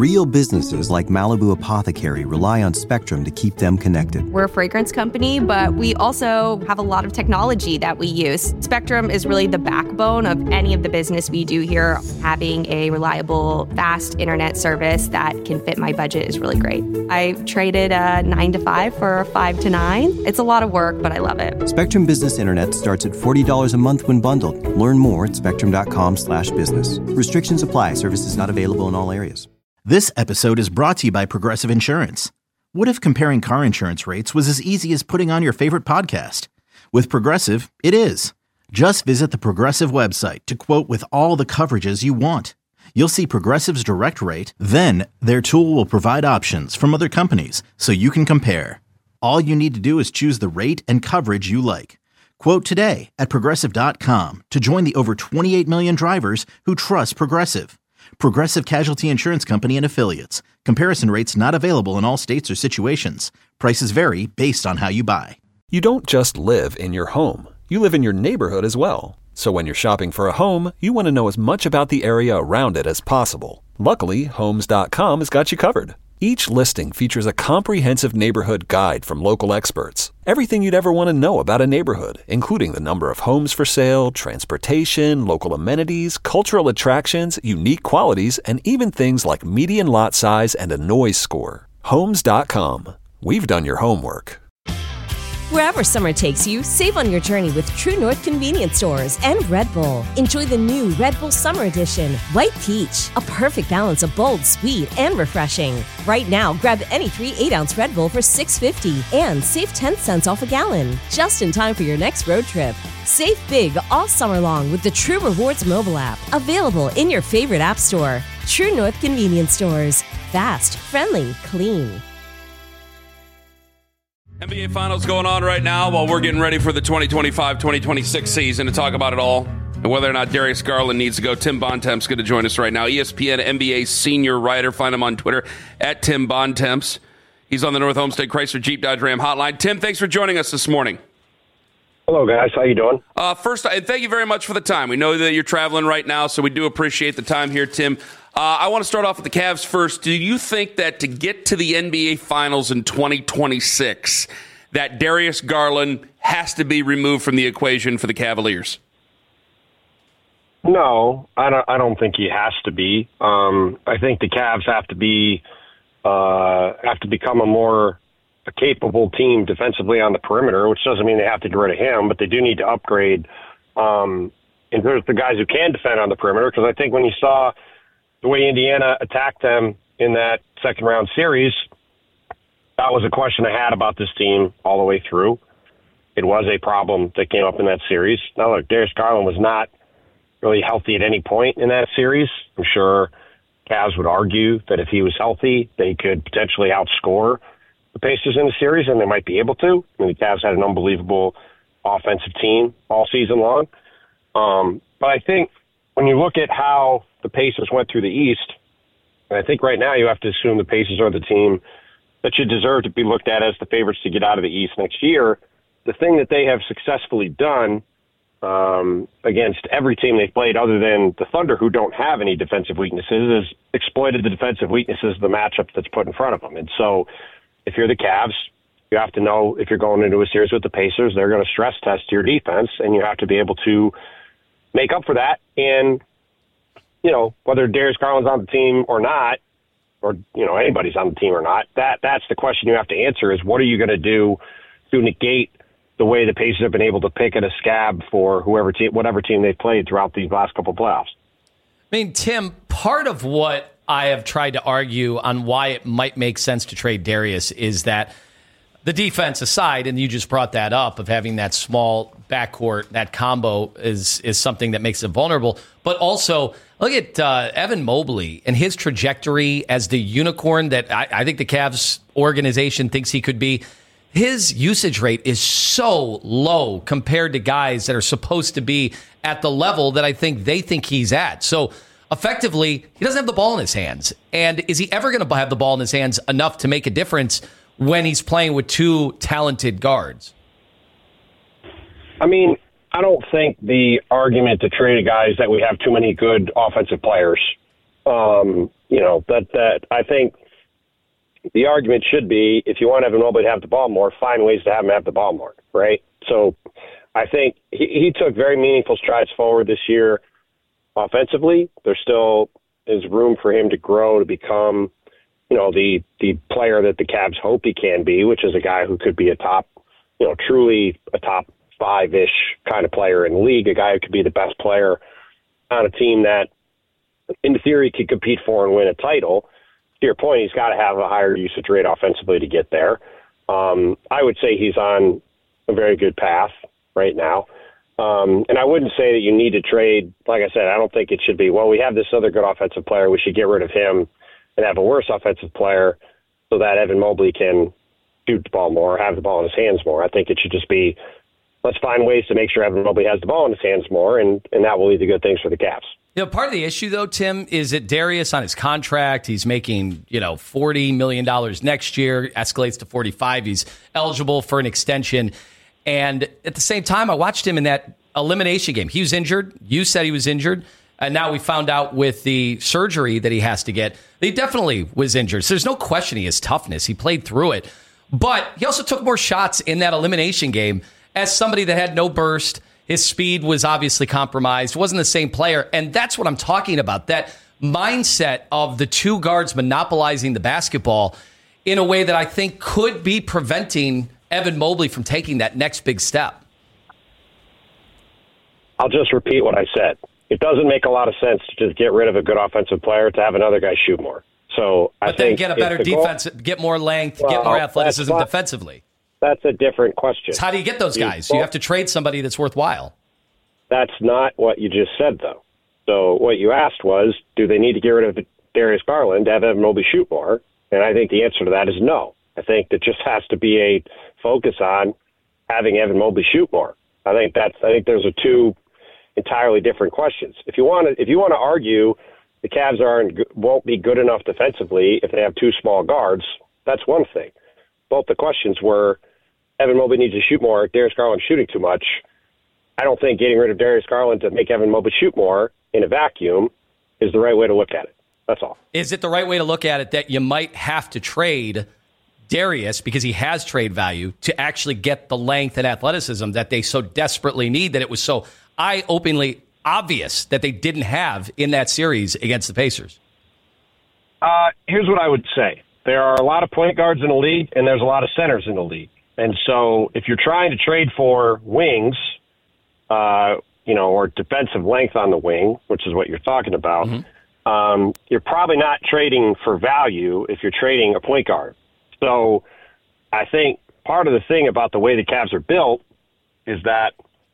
Real businesses like Malibu Apothecary rely on Spectrum to keep them connected. We're a fragrance company, but we also have a lot of technology that we use. Spectrum is really the backbone of any of the business we do here. Having a reliable, fast internet service that can fit my budget is really great. I traded a 9 to 5 for a 5 to 9. It's a lot of work, but I love it. Spectrum Business Internet starts at $40 a month when bundled. Learn more at spectrum.com/business. Restrictions apply. Services not available in all areas. This episode is brought to you by Progressive Insurance. What if comparing car insurance rates was as easy as putting on your favorite podcast? With Progressive, it is. Just visit the Progressive website to quote with all the coverages you want. You'll see Progressive's direct rate, then their tool will provide options from other companies so you can compare. All you need to do is choose the rate and coverage you like. Quote today at Progressive.com to join the over 28 million drivers who trust Progressive. Progressive Casualty Insurance Company and Affiliates. Comparison rates not available in all states or situations. Prices vary based on how you buy. You don't just live in your home. You live in your neighborhood as well. So when you're shopping for a home, you want to know as much about the area around it as possible. Luckily, Homes.com has got you covered. Each listing features a comprehensive neighborhood guide from local experts. Everything you'd ever want to know about a neighborhood, including the number of homes for sale, transportation, local amenities, cultural attractions, unique qualities, and even things like median lot size and a noise score. Homes.com. We've done your homework. Wherever summer takes you, save on your journey with True North Convenience Stores and Red Bull. Enjoy the new Red Bull Summer Edition, White Peach, a perfect balance of bold, sweet, and refreshing. Right now, grab any 3 8-ounce Red Bull for $6.50 and save 10 cents off a gallon, just in time for your next road trip. Save big all summer long with the True Rewards mobile app, available in your favorite app store. True North Convenience Stores. Fast, friendly, clean. NBA Finals going on right now while we're getting ready for the 2025-2026 season. To talk about it all and whether or not Darius Garland needs to go, Tim Bontemps going to join us right now. ESPN NBA senior writer. Find him on Twitter at Tim Bontemps. He's on the North Homestead Chrysler Jeep Dodge Ram hotline. Tim, thanks for joining us this morning. Hello, guys. How you doing? First, thank you very much for the time. We know that you're traveling right now, so we do appreciate the time here, Tim. I want to start off with the Cavs first. Do you think that to get to the NBA Finals in 2026, that Darius Garland has to be removed from the equation for the Cavaliers? No, I don't think he has to be. I think the Cavs have to become a more capable team defensively on the perimeter, which doesn't mean they have to get rid of him, but they do need to upgrade in terms of the guys who can defend on the perimeter. Because I think when you saw the way Indiana attacked them in that second round series, that was a question I had about this team all the way through. It was a problem that came up in that series. Now, look, Darius Garland was not really healthy at any point in that series. I'm sure Cavs would argue that if he was healthy, they could potentially outscore the Pacers in the series, and they might be able to. I mean, the Cavs had an unbelievable offensive team all season long. But I think when you look at how the Pacers went through the East, and I think right now you have to assume the Pacers are the team that should deserve to be looked at as the favorites to get out of the East next year. The thing that they have successfully done against every team they've played other than the Thunder, who don't have any defensive weaknesses, is exploited the defensive weaknesses of the matchup that's put in front of them. And so if you're the Cavs, you have to know if you're going into a series with the Pacers, they're going to stress test your defense, and you have to be able to make up for that. And, you know, whether Darius Garland's on the team or not, or, you know, anybody's on the team or not, that's the question you have to answer is what are you going to do to negate the way the Pacers have been able to pick at a scab for whatever team they've played throughout these last couple of playoffs. I mean, Tim, part of what I have tried to argue on why it might make sense to trade Darius is that the defense aside, and you just brought that up, of having that small backcourt, that combo is something that makes it vulnerable. But also, look at Evan Mobley and his trajectory as the unicorn that I think the Cavs organization thinks he could be. His usage rate is so low compared to guys that are supposed to be at the level that I think they think he's at. So effectively, he doesn't have the ball in his hands. And is he ever going to have the ball in his hands enough to make a difference when he's playing with two talented guards? I mean, I don't think the argument to trade a guy is that we have too many good offensive players. You that I think the argument should be, if you want Evan Mobley to have the ball more, find ways to have him have the ball more, right? So I think he took very meaningful strides forward this year offensively. There still is room for him to grow to become, the player that the Cavs hope he can be, which is a guy who could be a top, truly a top 5-ish kind of player in the league, a guy who could be the best player on a team that, in theory, could compete for and win a title. To your point, he's got to have a higher usage rate offensively to get there. I would say he's on a very good path right now. And I wouldn't say that you need to trade. Like I said, I don't think it should be, well, we have this other good offensive player, we should get rid of him and have a worse offensive player so that Evan Mobley can shoot the ball more, have the ball in his hands more. I think it should just be, let's find ways to make sure Evan Mobley has the ball in his hands more, and that will lead to good things for the Cavs. Part of the issue, though, Tim, is that Darius on his contract, he's making, $40 million next year, escalates to 45. He's eligible for an extension. And at the same time, I watched him in that elimination game. He was injured. You said he was injured. And now we found out with the surgery that he has to get, he definitely was injured. So there's no questioning his toughness. He played through it. But he also took more shots in that elimination game as somebody that had no burst. His speed was obviously compromised. Wasn't the same player. And that's what I'm talking about. That mindset of the two guards monopolizing the basketball in a way that I think could be preventing Evan Mobley from taking that next big step. I'll just repeat what I said. It doesn't make a lot of sense to just get rid of a good offensive player to have another guy shoot more. So but then get a better defense, get more length, get more athleticism defensively. That's a different question. So how do you get those guys? You have to trade somebody that's worthwhile. That's not what you just said, though. So what you asked was, do they need to get rid of Darius Garland to have Evan Mobley shoot more? And I think the answer to that is no. I think that just has to be a focus on having Evan Mobley shoot more. I think those are two entirely different questions. If you want to argue the Cavs won't be good enough defensively if they have two small guards, that's one thing. Both the questions were Evan Mobley needs to shoot more, Darius Garland shooting too much. I don't think getting rid of Darius Garland to make Evan Mobley shoot more in a vacuum is the right way to look at it. That's all. Is it the right way to look at it that you might have to trade Darius, because he has trade value, to actually get the length and athleticism that they so desperately need, that it was so eye-openingly obvious that they didn't have in that series against the Pacers? Here's what I would say. There are a lot of point guards in the league, and there's a lot of centers in the league. And so if you're trying to trade for wings, or defensive length on the wing, which is what you're talking about, you're probably not trading for value if you're trading a point guard. So I think part of the thing about the way the Cavs are built is that,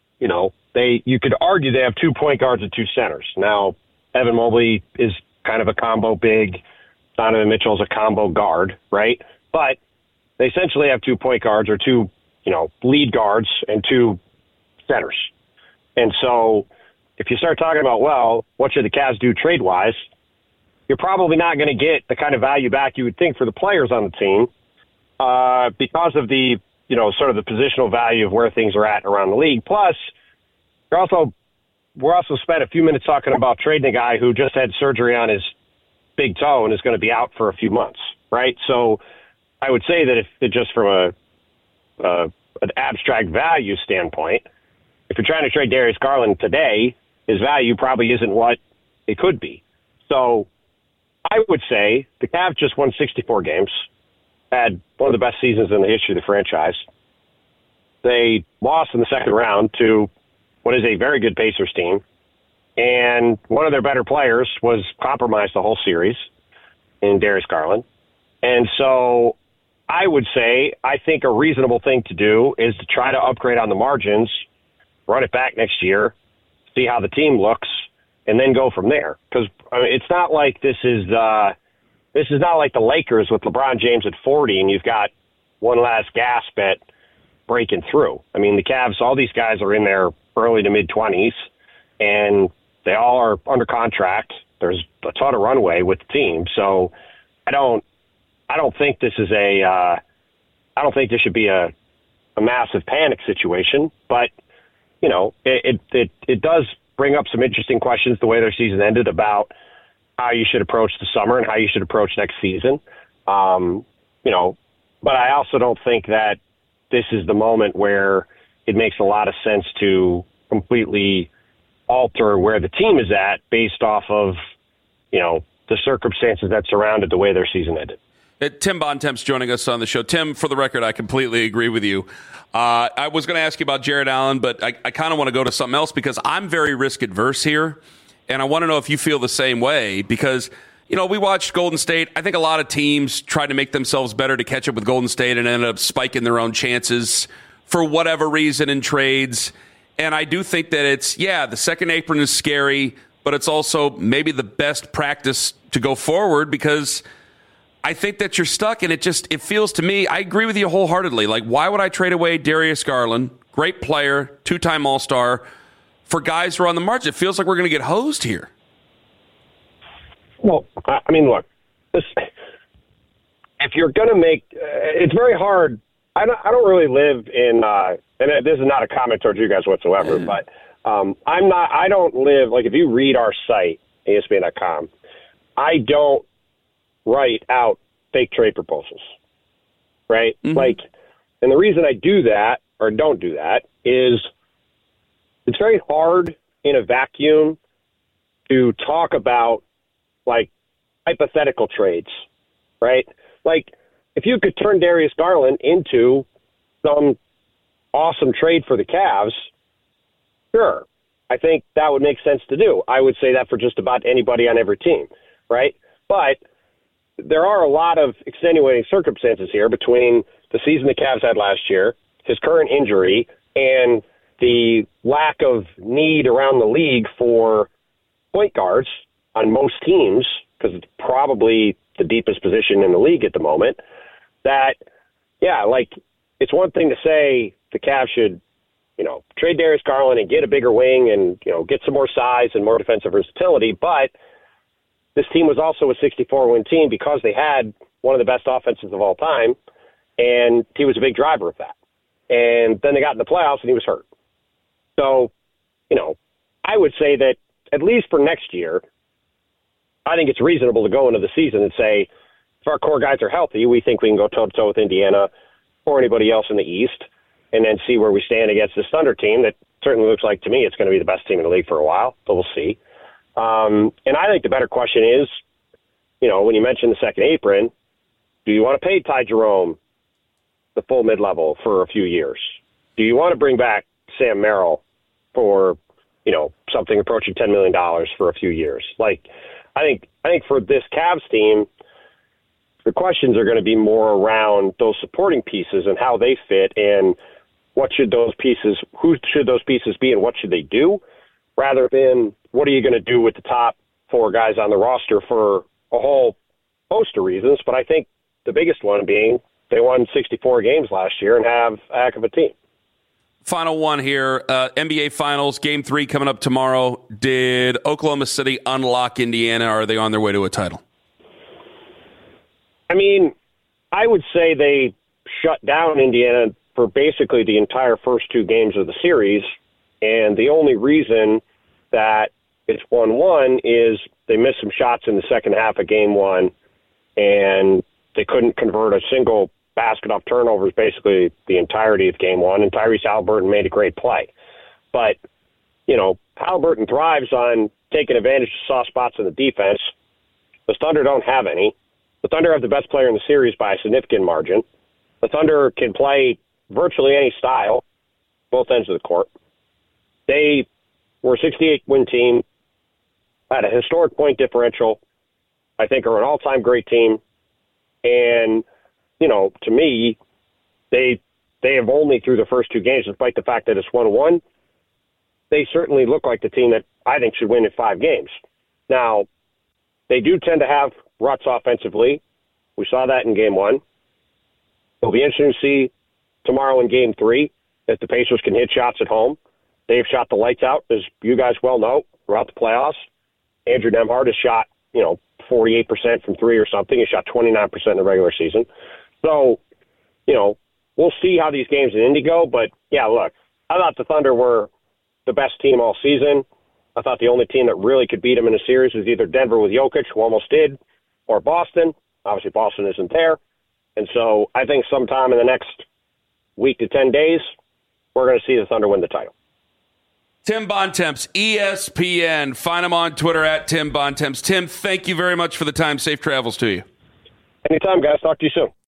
you could argue they have 2 point guards and 2 centers. Now, Evan Mobley is kind of a combo big. Donovan Mitchell's a combo guard, right? But they essentially have 2 point guards or 2, lead guards and 2 centers. And so if you start talking about, well, what should the Cavs do trade-wise, you're probably not going to get the kind of value back you would think for the players on the team because of the, sort of the positional value of where things are at around the league. Plus, we're also spent a few minutes talking about trading a guy who just had surgery on his big toe and is going to be out for a few months, right? So I would say that if it just from an abstract value standpoint, if you're trying to trade Darius Garland today, his value probably isn't what it could be. So I would say the Cavs just won 64 games, had one of the best seasons in the history of the franchise. They lost in the second round to what is a very good Pacers team, and one of their better players was compromised the whole series in Darius Garland. And so I would say I think a reasonable thing to do is to try to upgrade on the margins, run it back next year, see how the team looks, and then go from there. Because it's not like this is not like the Lakers with LeBron James at 40 and you've got one last gasp at breaking through. I mean, the Cavs, all these guys are in their early to mid-20s, and they all are under contract. There's a ton of runway with the team. So I don't think this is I don't think this should be a massive panic situation, but it does bring up some interesting questions the way their season ended about how you should approach the summer and how you should approach next season. But I also don't think that this is the moment where it makes a lot of sense to completely alter where the team is at based off of, the circumstances that surrounded the way their season ended. Tim Bontemps joining us on the show. Tim, for the record, I completely agree with you. I was going to ask you about Jared Allen, but I kind of want to go to something else because I'm very risk adverse here. And I want to know if you feel the same way because, we watched Golden State. I think a lot of teams tried to make themselves better to catch up with Golden State and ended up spiking their own chances for whatever reason in trades. And I do think that the second apron is scary, but it's also maybe the best practice to go forward because I think that you're stuck. And it feels to me, I agree with you wholeheartedly. Like, why would I trade away Darius Garland, great player, 2-time All-Star, for guys who are on the margin? It feels like we're going to get hosed here. Well, I mean, look, if you're going to make it's very hard. I don't really live in, and this is not a comment towards you guys whatsoever, but I don't live, like if you read our site, ESPN.com, I don't write out fake trade proposals, right? Mm-hmm. Like, and the reason I do that or don't do that is it's very hard in a vacuum to talk about like hypothetical trades, right? Like if you could turn Darius Garland into some awesome trade for the Cavs, sure. I think that would make sense to do. I would say that for just about anybody on every team, right? But there are a lot of extenuating circumstances here between the season the Cavs had last year, his current injury, and the lack of need around the league for point guards on most teams, because it's probably the deepest position in the league at the moment, that, it's one thing to say the Cavs should, trade Darius Garland and get a bigger wing and, get some more size and more defensive versatility. But this team was also a 64-win team because they had one of the best offenses of all time, and he was a big driver of that. And then they got in the playoffs and he was hurt. So, I would say that at least for next year, I think it's reasonable to go into the season and say, if our core guys are healthy, we think we can go toe-to-toe with Indiana or anybody else in the East, and then see where we stand against this Thunder team that certainly looks like, to me, it's going to be the best team in the league for a while, but we'll see. And I think the better question is, when you mention the second apron, do you want to pay Ty Jerome the full mid-level for a few years? Do you want to bring back Sam Merrill for, something approaching $10 million for a few years? Like, I think for this Cavs team, the questions are going to be more around those supporting pieces and how they fit and who should those pieces be and what should they do, rather than what are you going to do with the top four guys on the roster for a whole host of reasons. But I think the biggest one being they won 64 games last year and have a heck of a team. Final one here, NBA Finals, Game 3 coming up tomorrow. Did Oklahoma City unlock Indiana, or are they on their way to a title? I mean, I would say they shut down Indiana for basically the entire first two games of the series, and the only reason that it's 1-1 is they missed some shots in the second half of Game 1, and they couldn't convert a single basket off turnovers basically the entirety of Game 1, and Tyrese Haliburton made a great play. But, Haliburton thrives on taking advantage of soft spots in the defense. The Thunder don't have any. The Thunder have the best player in the series by a significant margin. The Thunder can play virtually any style, both ends of the court. They were a 68-win team, had a historic point differential, I think are an all-time great team. And, to me, they have only through the first two games, despite the fact that it's 1-1, they certainly look like the team that I think should win in 5 games. Now, they do tend to have ruts offensively. We saw that in Game 1. It'll be interesting to see tomorrow in Game 3 if the Pacers can hit shots at home. They've shot the lights out, as you guys well know, throughout the playoffs. Andrew Nembhard has shot, 48% from 3 or something. He shot 29% in the regular season. So, we'll see how these games in Indy go. But, yeah, look, I thought the Thunder were the best team all season. I thought the only team that really could beat them in a series was either Denver with Jokic, who almost did, or Boston. Obviously, Boston isn't there. And so I think sometime in the next week to 10 days, we're going to see the Thunder win the title. Tim Bontemps, ESPN. Find him on Twitter at Tim Bontemps. Tim, thank you very much for the time. Safe travels to you. Anytime, guys. Talk to you soon.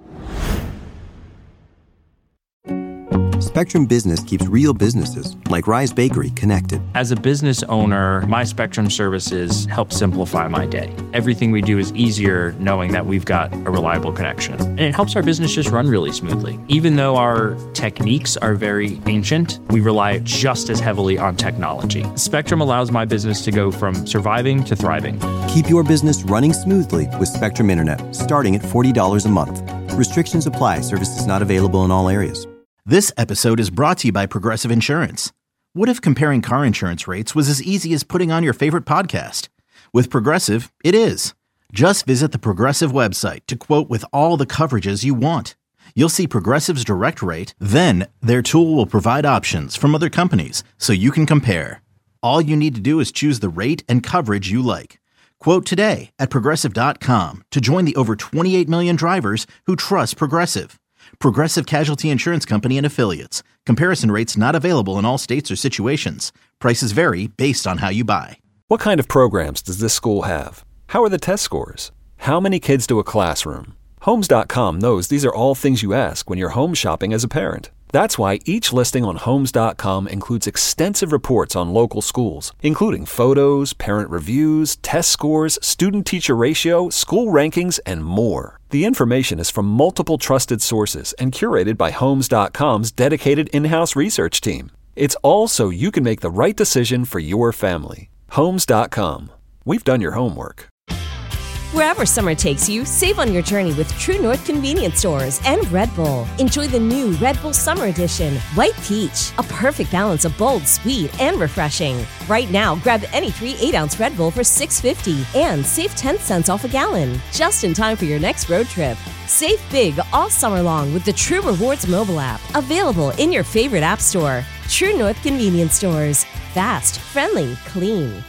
Spectrum Business keeps real businesses, like Rise Bakery, connected. As a business owner, my Spectrum services help simplify my day. Everything we do is easier knowing that we've got a reliable connection. And it helps our business just run really smoothly. Even though our techniques are very ancient, we rely just as heavily on technology. Spectrum allows my business to go from surviving to thriving. Keep your business running smoothly with Spectrum Internet, starting at $40 a month. Restrictions apply. Services not available in all areas. This episode is brought to you by Progressive Insurance. What if comparing car insurance rates was as easy as putting on your favorite podcast? With Progressive, it is. Just visit the Progressive website to quote with all the coverages you want. You'll see Progressive's direct rate, then their tool will provide options from other companies so you can compare. All you need to do is choose the rate and coverage you like. Quote today at Progressive.com to join the over 28 million drivers who trust Progressive. Progressive Casualty Insurance Company and Affiliates. Comparison rates not available in all states or situations. Prices vary based on how you buy. What kind of programs does this school have? How are the test scores? How many kids do a classroom? Homes.com knows these are all things you ask when you're home shopping as a parent. That's why each listing on Homes.com includes extensive reports on local schools, including photos, parent reviews, test scores, student-teacher ratio, school rankings, and more. The information is from multiple trusted sources and curated by Homes.com's dedicated in-house research team. It's all so you can make the right decision for your family. Homes.com. We've done your homework. Wherever summer takes you, save on your journey with True North Convenience Stores and Red Bull. Enjoy the new Red Bull Summer Edition, White Peach, a perfect balance of bold, sweet, and refreshing. Right now, grab any 3 8-ounce Red Bull for $6.50 and save 10 cents off a gallon, just in time for your next road trip. Save big all summer long with the True Rewards mobile app, available in your favorite app store. True North Convenience Stores. Fast, friendly, clean.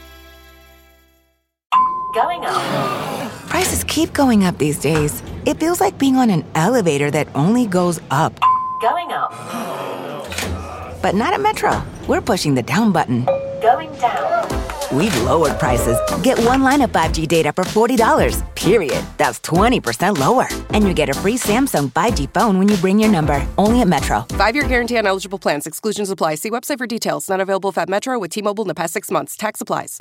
Going up. Prices keep going up these days. It feels like being on an elevator that only goes up. Going up. But not at Metro. We're pushing the down button. Going down. We've lowered prices. Get one line of 5G data for $40, period. That's 20% lower. And you get a free Samsung 5G phone when you bring your number. Only at Metro. 5-year guarantee on eligible plans. Exclusions apply. See website for details. Not available at Metro with T-Mobile in the past 6 months. Tax applies.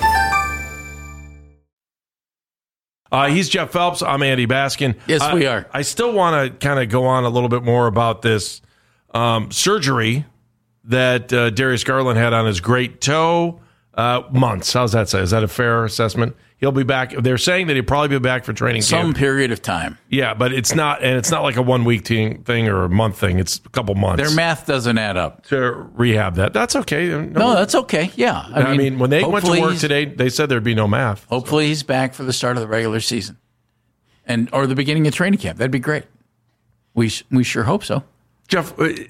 He's Jeff Phelps. I'm Andy Baskin. Yes, we are. I still want to kind of go on a little bit more about this surgery that Darius Garland had on his great toe. Months. How's that say? Is that a fair assessment? He'll be back. They're saying that he'll probably be back for training camp. Some period of time. Yeah, but it's not, and it's not like a 1 week thing or a month thing. It's a couple months. Their math doesn't add up. To rehab that. That's okay. No, that's okay. Yeah. I mean, when they went to work today, they said there'd be no math. Hopefully he's back for the start of the regular season. Or the beginning of training camp. That'd be great. We sure hope so. Jeff,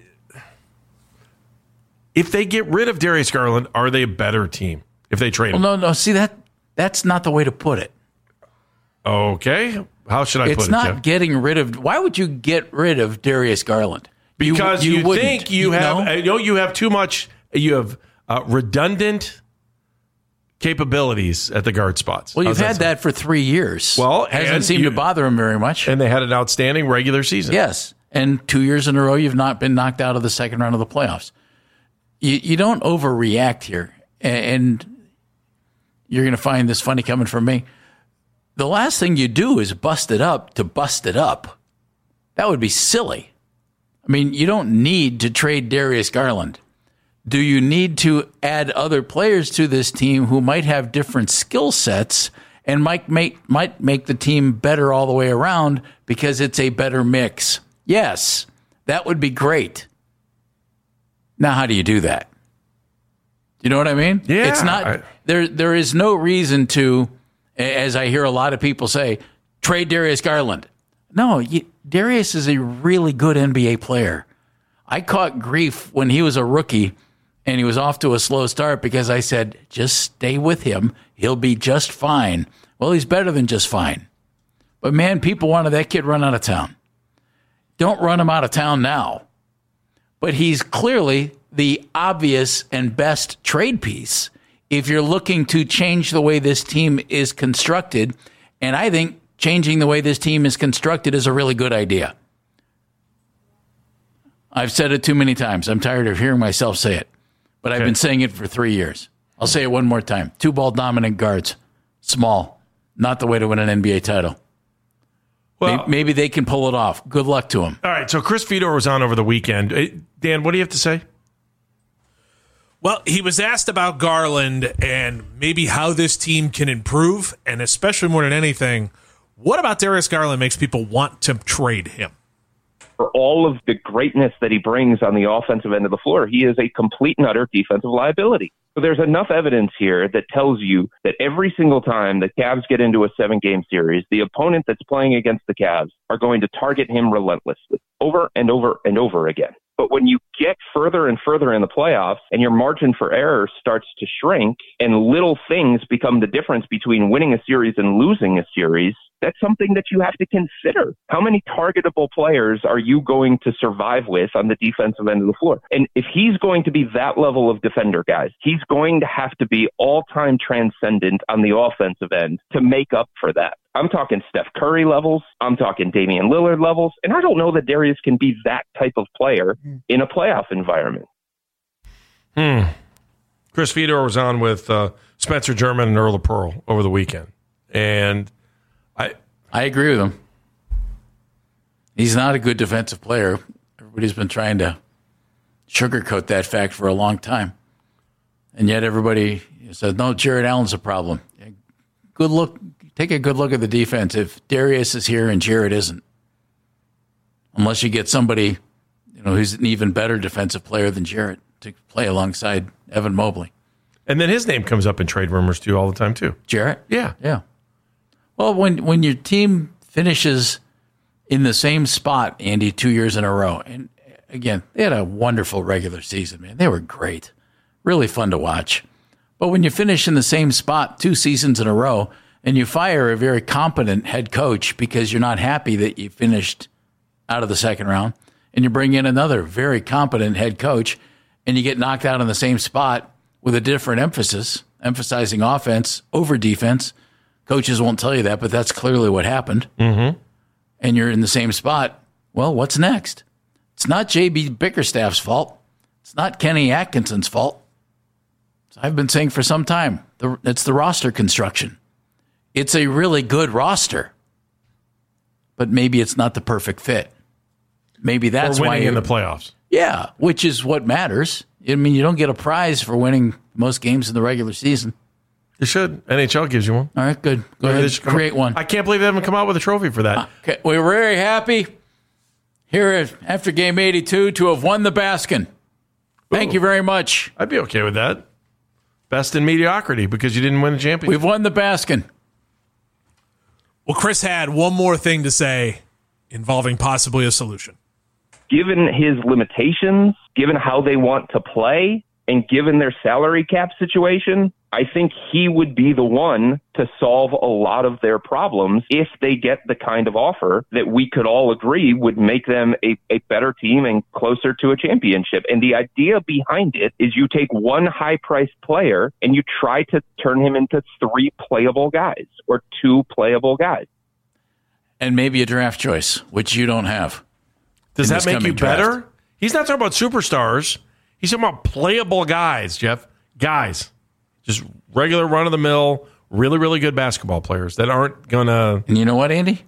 if they get rid of Darius Garland, are they a better team if they trade him? Well, no. See, that's not the way to put it. Okay. How should I put it, It's not Jeff? getting rid of... Why would you get rid of Darius Garland? Because you think you have too much... You have redundant capabilities at the guard spots. Well, you've had that for 3 years. Well, hasn't seemed to bother him very much. And they had an outstanding regular season. Yes. And 2 years in a row, you've not been knocked out of the second round of the playoffs. You don't overreact here. And you're going to find this funny coming from me. The last thing you do is bust it up to bust it up. That would be silly. I mean, you don't need to trade Darius Garland. Do you need to add other players to this team who might have different skill sets and might make the team better all the way around because it's a better mix? Yes, that would be great. Now, how do you do that? You know what I mean? Yeah. It's not there is no reason to, as I hear a lot of people say, trade Darius Garland. No, Darius is a really good NBA player. I caught grief when he was a rookie And he was off to a slow start because I said, just stay with him. He'll be just fine. Well, he's better than just fine. But, man, people wanted that kid run out of town. Don't run him out of town now. But he's clearly the obvious and best trade piece if you're looking to change the way this team is constructed. And I think changing the way this team is constructed is a really good idea. I've said it too many times. I'm tired of hearing myself say it. But I've been saying it for 3 years. I'll say it one more time. 2-ball dominant guards. Small. Not the way to win an NBA title. Well, maybe they can pull it off. Good luck to them. All right, so Chris Fedor was on over the weekend. Dan, what do you have to say? Well, he was asked about Garland and maybe how this team can improve, and especially more than anything, what about Darius Garland makes people want to trade him? For all of the greatness that he brings on the offensive end of the floor, he is a complete and utter defensive liability. So there's enough evidence here that tells you that every single time the Cavs get into a 7-game series, the opponent that's playing against the Cavs are going to target him relentlessly over and over and over again. But when you get further and further in the playoffs and your margin for error starts to shrink and little things become the difference between winning a series and losing a series, that's something that you have to consider. How many targetable players are you going to survive with on the defensive end of the floor? And if he's going to be that level of defender, guys, he's going to have to be all-time transcendent on the offensive end to make up for that. I'm talking Steph Curry levels. I'm talking Damian Lillard levels. And I don't know that Darius can be that type of player in a playoff environment. Chris Fedor was on with Spencer German and Earl Pearl over the weekend. And I agree with him. He's not a good defensive player. Everybody's been trying to sugarcoat that fact for a long time. And yet everybody says, no, Jarrett Allen's a problem. Good look. Take a good look at the defense if Darius is here and Jarrett isn't. Unless you get somebody, who's an even better defensive player than Jarrett to play alongside Evan Mobley. And then his name comes up in trade rumors too all the time too. Jarrett? Yeah. Well, when your team finishes in the same spot, Andy, 2 years in a row, and again, they had a wonderful regular season, man. They were great. Really fun to watch. But when you finish in the same spot 2 seasons in a row and you fire a very competent head coach because you're not happy that you finished out of the second round, and you bring in another very competent head coach and you get knocked out in the same spot with a different emphasis, emphasizing offense over defense. Coaches won't tell you that, but that's clearly what happened. Mm-hmm. And you're in the same spot. Well, what's next? It's not J.B. Bickerstaff's fault. It's not Kenny Atkinson's fault. So I've been saying for some time, it's the roster construction. It's a really good roster, but maybe it's not the perfect fit. Maybe that's why winning in the playoffs. Yeah, which is what matters. I mean, you don't get a prize for winning most games in the regular season. You should. NHL gives you one. All right, good. Go ahead, create one. I can't believe they haven't come out with a trophy for that. Okay. We're very happy here after Game 82 to have won the Baskin. Thank you very much. I'd be okay with that. Best in mediocrity because you didn't win a championship. We've won the Baskin. Well, Chris had one more thing to say involving possibly a solution. Given his limitations, given how they want to play, and given their salary cap situation, I think he would be the one to solve a lot of their problems if they get the kind of offer that we could all agree would make them a better team and closer to a championship. And the idea behind it is you take one high-priced player and you try to turn him into 3 playable guys or 2 playable guys. And maybe a draft choice, which you don't have. Does that make you better? Draft. He's not talking about superstars. He's talking about playable guys, Jeff. Guys. Just regular run-of-the-mill, really, really good basketball players that aren't going to... And you know what, Andy?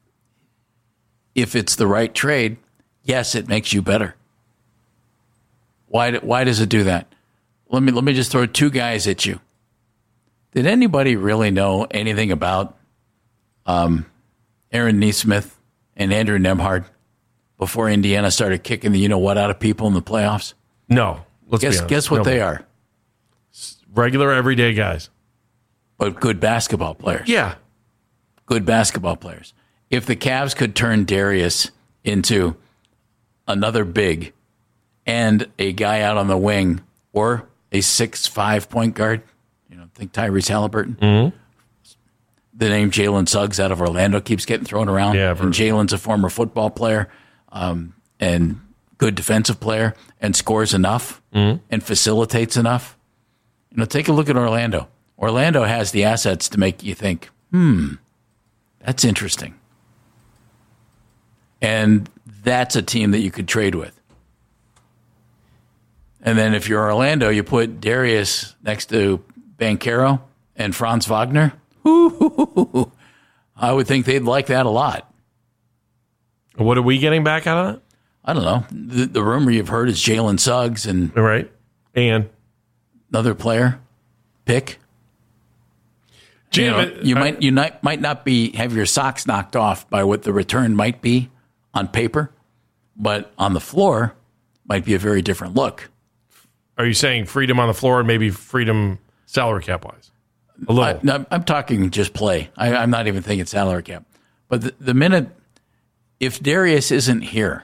If it's the right trade, yes, it makes you better. Why does it do that? Let me just throw 2 guys at you. Did anybody really know anything about Aaron Nesmith and Andrew Nembhard before Indiana started kicking the you-know-what out of people in the playoffs? No. Guess what they are? Regular, everyday guys. But good basketball players. Yeah. Good basketball players. If the Cavs could turn Darius into another big and a guy out on the wing or a 6'5" point guard. Think Tyrese Halliburton. Mm-hmm. The name Jalen Suggs out of Orlando keeps getting thrown around. Yeah, and Jalen's a former football player and good defensive player and scores enough and facilitates enough. Take a look at Orlando. Orlando has the assets to make you think, that's interesting. And that's a team that you could trade with. And then if you're Orlando, you put Darius next to Banchero and Franz Wagner. I would think they'd like that a lot. What are we getting back out of that? I don't know. The rumor you've heard is Jalen Suggs and another player pick. Jim, you might not have your socks knocked off by what the return might be on paper, but on the floor might be a very different look. Are you saying freedom on the floor and maybe freedom salary cap wise? A little. I'm talking just play. I'm not even thinking salary cap. But the minute, if Darius isn't here,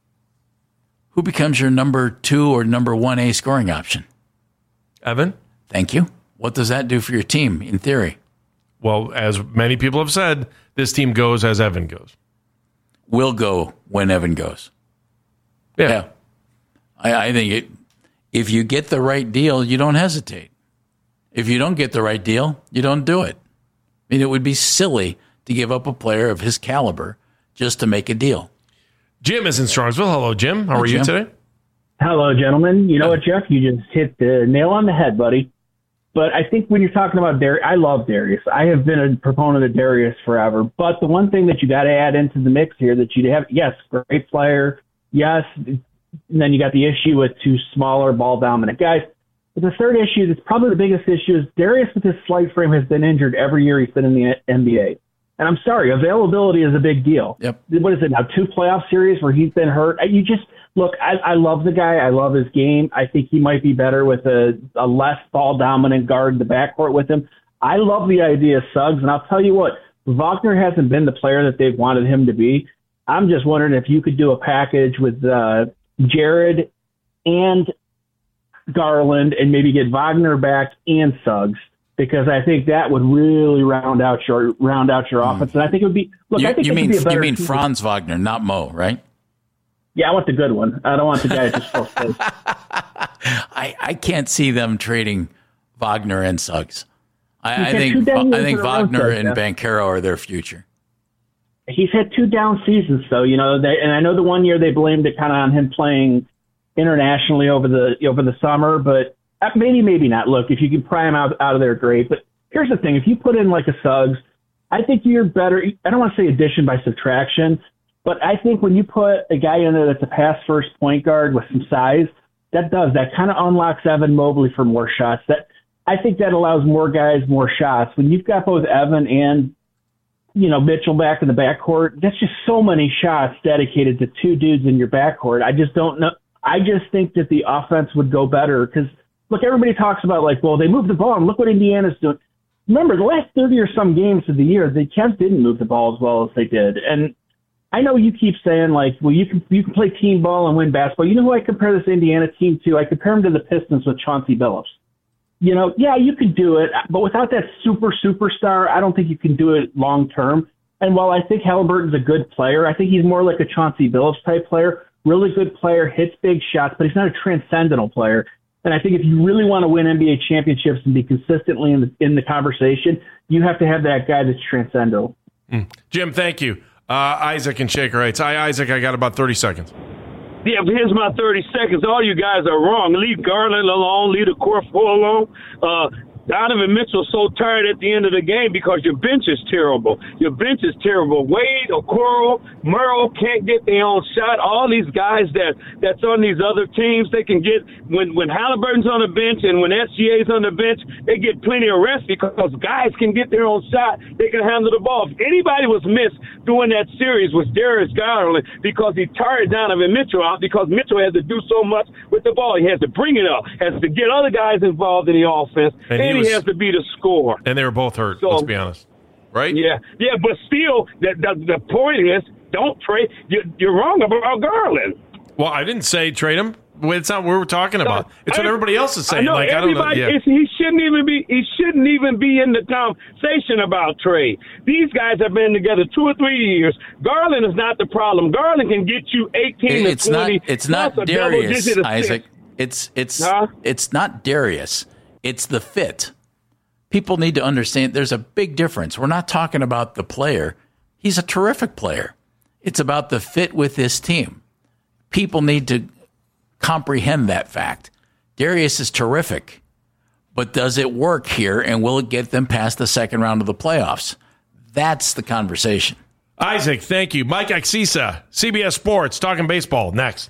who becomes your number 2 or number 1A scoring option? Evan? Thank you. What does that do for your team in theory? Well, as many people have said, this team goes as Evan goes. Will go when Evan goes. Yeah. I think if you get the right deal, you don't hesitate. If you don't get the right deal, you don't do it. I mean, it would be silly to give up a player of his caliber just to make a deal. Jim is in Strongsville. Hello, Jim. How are you today? Hello, gentlemen. You know what, Jeff? You just hit the nail on the head, buddy. But I think when you're talking about Darius, I love Darius. I have been a proponent of Darius forever. But the one thing that you got to add into the mix here that you have, yes, great player, yes, and then you got the issue with 2 smaller, ball-dominant guys. But the third issue, that's probably the biggest issue, is Darius with his slight frame has been injured every year he's been in the NBA. And I'm sorry, availability is a big deal. Yep. What is it now, 2 playoff series where he's been hurt? I love the guy. I love his game. I think he might be better with a less ball-dominant guard in the backcourt with him. I love the idea of Suggs, and I'll tell you what, Wagner hasn't been the player that they've wanted him to be. I'm just wondering if you could do a package with Jared and Garland and maybe get Wagner back and Suggs, because I think that would really round out your offense. And I think it would be you mean Franz Wagner, not Mo, right? Yeah, I want the good one. I don't want the guy just full space. I can't see them trading Wagner and Suggs. I think Wagner and Banchero are their future. He's had 2 down seasons, though. And I know the one year they blamed it kind of on him playing internationally over the summer, but maybe not. Look, if you can pry him out of there, great. But here's the thing: if you put in like a Suggs, I think you're better. I don't want to say addition by subtraction, but I think when you put a guy in there that's a pass first point guard with some size, that kind of unlocks Evan Mobley for more shots. I think that allows more guys more shots. When you've got both Evan and Mitchell back in the backcourt, that's just so many shots dedicated to 2 dudes in your backcourt. I just don't know. I just think that the offense would go better because, look, everybody talks about they moved the ball and look what Indiana's doing. Remember, the last 30 or some games of the year, the Cavs didn't move the ball as well as they did. And I know you keep saying you can play team ball and win basketball. You know who I compare this Indiana team to? I compare them to the Pistons with Chauncey Billups. Yeah, you could do it, but without that superstar, I don't think you can do it long term. And while I think Halliburton's a good player, I think he's more like a Chauncey Billups type player. Really good player, hits big shots, but he's not a transcendental player. And I think if you really want to win NBA championships and be consistently in the conversation, you have to have that guy that's transcendental. Jim, thank you. Isaac in Shaker Heights. Hi, Isaac. I got about 30 seconds. Yeah, here's my 30 seconds. All you guys are wrong. Leave Garland alone. Leave the core 4 alone. Donovan Mitchell's so tired at the end of the game because your bench is terrible. Your bench is terrible. Wade, Okoro, Murrow can't get their own shot. All these guys that's on these other teams, they can get when Halliburton's on the bench and when SGA's on the bench, they get plenty of rest because guys can get their own shot. They can handle the ball. If anybody was missed during that series was Darius Garland because he tired Donovan Mitchell out because Mitchell has to do so much with the ball. He has to bring it up, has to get other guys involved in the offense. And he has to be the scorer. And they were both hurt, let's be honest. Right? Yeah, but still, the point is, don't trade. You're wrong about Garland. Well, I didn't say trade him. It's not what we're talking about. It's what everybody else is saying. I don't know. Yeah. He shouldn't even be in the conversation about trade. These guys have been together 2 or 3 years. Garland is not the problem. Garland can get you 18 to 20. It's not Darius, Isaac. It's not Darius. It's the fit. People need to understand there's a big difference. We're not talking about the player. He's a terrific player. It's about the fit with this team. People need to comprehend that fact. Darius is terrific, but does it work here, and will it get them past the second round of the playoffs? That's the conversation. Isaac, thank you. Mike Axisa, CBS Sports, talking baseball. Next.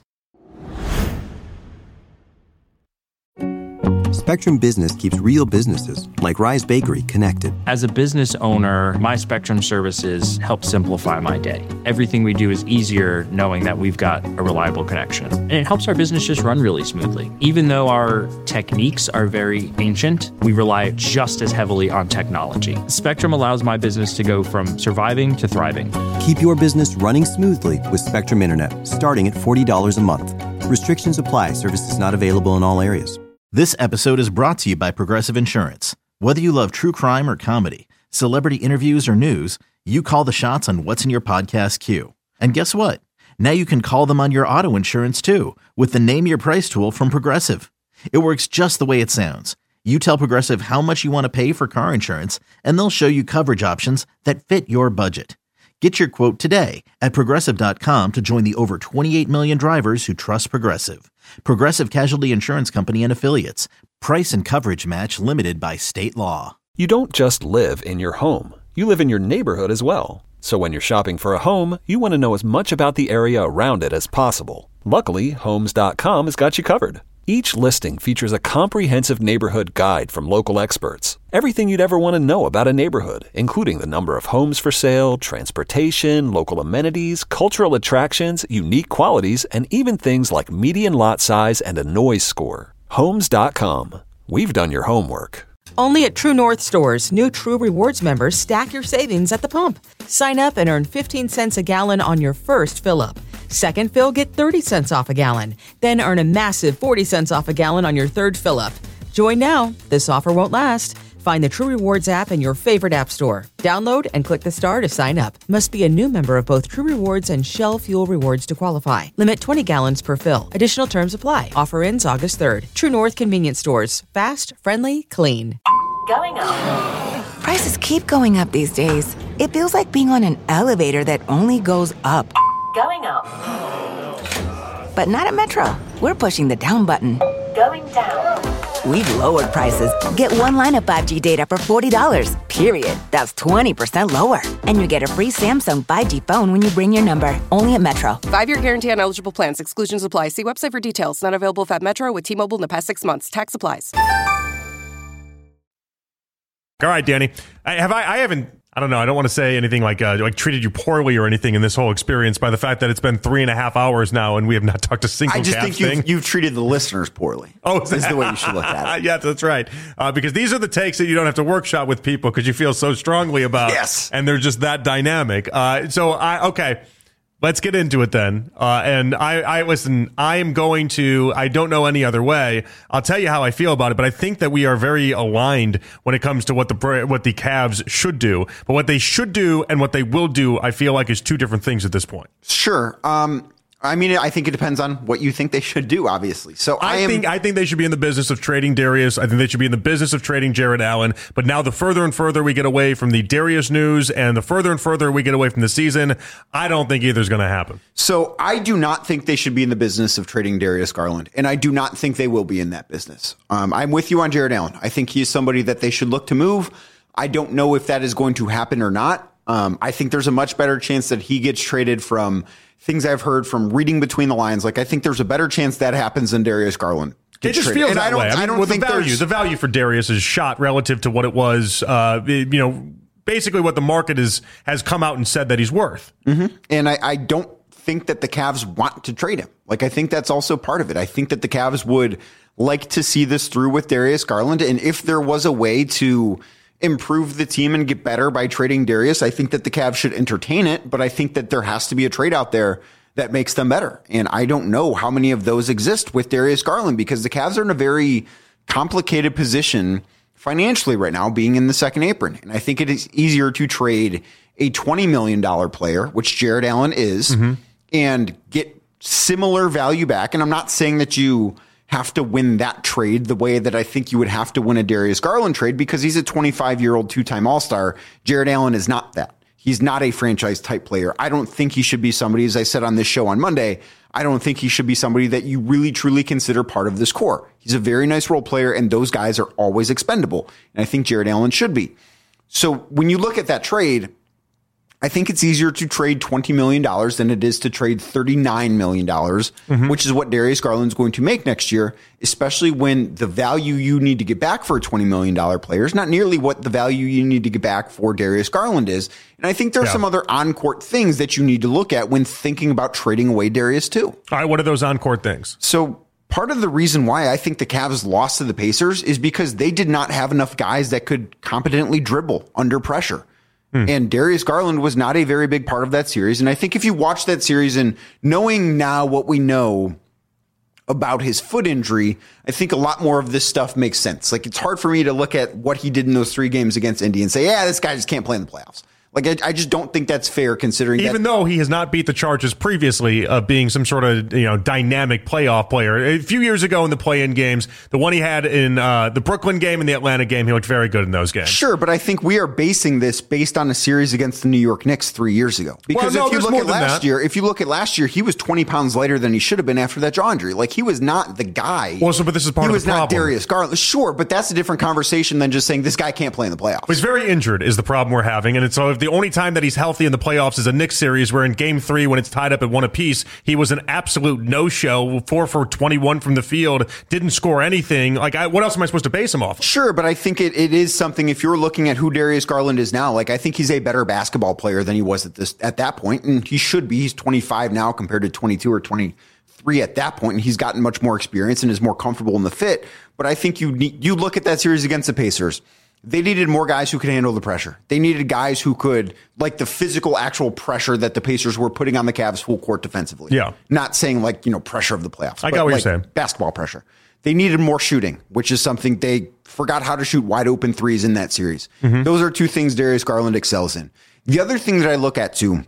Spectrum Business keeps real businesses, like Rise Bakery, connected. As a business owner, my Spectrum services help simplify my day. Everything we do is easier knowing that we've got a reliable connection. And it helps our business just run really smoothly. Even though our techniques are very ancient, we rely just as heavily on technology. Spectrum allows my business to go from surviving to thriving. Keep your business running smoothly with Spectrum Internet, starting at $40 a month. Restrictions apply. Services not available in all areas. This episode is brought to you by Progressive Insurance. Whether you love true crime or comedy, celebrity interviews or news, you call the shots on what's in your podcast queue. And guess what? Now you can call them on your auto insurance too with the Name Your Price tool from Progressive. It works just the way it sounds. You tell Progressive how much you want to pay for car insurance, and they'll show you coverage options that fit your budget. Get your quote today at Progressive.com to join the over 28 million drivers who trust Progressive. Progressive Casualty Insurance Company and Affiliates. Price and coverage match limited by state law. You don't just live in your home. You live in your neighborhood as well. So when you're shopping for a home, you want to know as much about the area around it as possible. Luckily, Homes.com has got you covered. Each listing features a comprehensive neighborhood guide from local experts. Everything you'd ever want to know about a neighborhood, including the number of homes for sale, transportation, local amenities, cultural attractions, unique qualities, and even things like median lot size and a noise score. Homes.com. We've done your homework. Only at True North stores, new True Rewards members stack your savings at the pump. Sign up and earn 15 cents a gallon on your first fill-up. Second fill, get 30 cents off a gallon. Then earn a massive 40 cents off a gallon on your third fill-up. Join now. This offer won't last. Find the True Rewards app in your favorite app store. Download and click the star to sign up. Must be a new member of both True Rewards and Shell Fuel Rewards to qualify. Limit 20 gallons per fill. Additional terms apply. Offer ends August 3rd. True North Convenience Stores. Fast, friendly, clean. Going up. Prices keep going up these days. It feels like being on an elevator that only goes up. Going up. But not at Metro. We're pushing the down button. Going down. We've lowered prices. Get one line of 5G data for $40, period. That's 20% lower. And you get a free Samsung 5G phone when you bring your number. Only at Metro. 5-year guarantee on eligible plans. Exclusions apply. See website for details. Not available if at Metro with T-Mobile in the past 6 months. Tax applies. All right, Danny. I haven't. I don't know. I don't want to say anything like treated you poorly or anything in this whole experience by the fact that it's been 3.5 hours now and we have not talked a single. I just think you've treated the listeners poorly. Oh, this is the way you should look at it. Yeah, that's right. Because these are the takes that you don't have to workshop with people because you feel so strongly about. Yes, and they're just that dynamic. Okay. Let's get into it then. And I listen, I don't know any other way. I'll tell you how I feel about it, but I think that we are very aligned when it comes to what the Cavs should do. But what they should do and what they will do, I feel like is two different things at this point. Sure. I think it depends on what you think they should do, obviously. So I think they should be in the business of trading Darius. I think they should be in the business of trading Jarrett Allen. But now the further and further we get away from the Darius news and the further and further we get away from the season, I don't think either's going to happen. So I do not think they should be in the business of trading Darius Garland. And I do not think they will be in that business. I'm with you on Jarrett Allen. I think he's somebody that they should look to move. I don't know if that is going to happen or not. I think there's a much better chance that he gets traded from things I've heard from reading between the lines. Like, I think there's a better chance that happens than Darius Garland. It just feels and that way. I don't think the value for Darius is shot relative to what it was, basically what the market has come out and said that he's worth. Mm-hmm. And I don't think that the Cavs want to trade him. Like, I think that's also part of it. I think that the Cavs would like to see this through with Darius Garland. And if there was a way to improve the team and get better by trading Darius, I think that the Cavs should entertain it, but I think that there has to be a trade out there that makes them better. And I don't know how many of those exist with Darius Garland, because the Cavs are in a very complicated position financially right now, being in the second apron. And I think it is easier to trade a $20 million player, which Jared Allen is, and get similar value back. And I'm not saying that you have to win that trade the way that I think you would have to win a Darius Garland trade, because he's a 25-year-old two-time All-Star. Jared Allen is not that. He's not a franchise type player. I don't think he should be somebody, as I said on this show on Monday, I don't think he should be somebody that you really truly consider part of this core. He's a very nice role player, and those guys are always expendable. And I think Jared Allen should be. So when you look at that trade, I think it's easier to trade $20 million than it is to trade $39 million, which is what Darius Garland's going to make next year, especially when the value you need to get back for a $20 million player is not nearly what the value you need to get back for Darius Garland is. And I think there are some other on-court things that you need to look at when thinking about trading away Darius too. All right, what are those on-court things? So part of the reason why I think the Cavs lost to the Pacers is because they did not have enough guys that could competently dribble under pressure. And Darius Garland was not a very big part of that series. And I think if you watch that series and knowing now what we know about his foot injury, I think a lot more of this stuff makes sense. Like, it's hard for me to look at what he did in those 3 games against Indy and say, yeah, this guy just can't play in the playoffs. Like, I just don't think that's fair, considering even though he has not beat the charges previously of being some sort of dynamic playoff player. A few years ago in the play-in games, the one he had in the Brooklyn game and the Atlanta game, he looked very good in those games. Sure, but I think we are basing this based on a series against the New York Knicks 3 years ago. Because if you look at last year, he was 20 pounds lighter than he should have been after that jaw injury. Like, he was not the guy. Well, so but this is part of the problem. He was not Darius Garland. Sure, but that's a different conversation than just saying this guy can't play in the playoffs. He's very injured is the problem we're having, and so if the only time that he's healthy in the playoffs is a Knicks series where in game 3, when it's tied up at 1 apiece, he was an absolute no-show, 4 for 21 from the field, didn't score anything. Like, what else am I supposed to base him off of? Sure, but I think it is something, if you're looking at who Darius Garland is now, like, I think he's a better basketball player than he was at that point, and he should be. He's 25 now compared to 22 or 23 at that point, and he's gotten much more experience and is more comfortable in the fit. But I think you look at that series against the Pacers. They needed more guys who could handle the pressure. They needed guys who could, like, the physical, actual pressure that the Pacers were putting on the Cavs full court defensively. Yeah. Not saying, like, pressure of the playoffs. I got what you're saying. Basketball pressure. They needed more shooting, which is something they forgot how to shoot wide open threes in that series. Those are 2 things Darius Garland excels in. The other thing that I look at, too,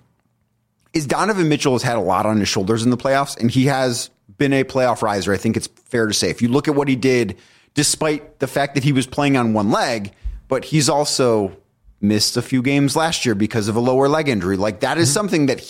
is Donovan Mitchell has had a lot on his shoulders in the playoffs, and he has been a playoff riser. I think it's fair to say. If you look at what he did, despite the fact that he was playing on one leg, but he's also missed a few games last year because of a lower leg injury. Like, that is something that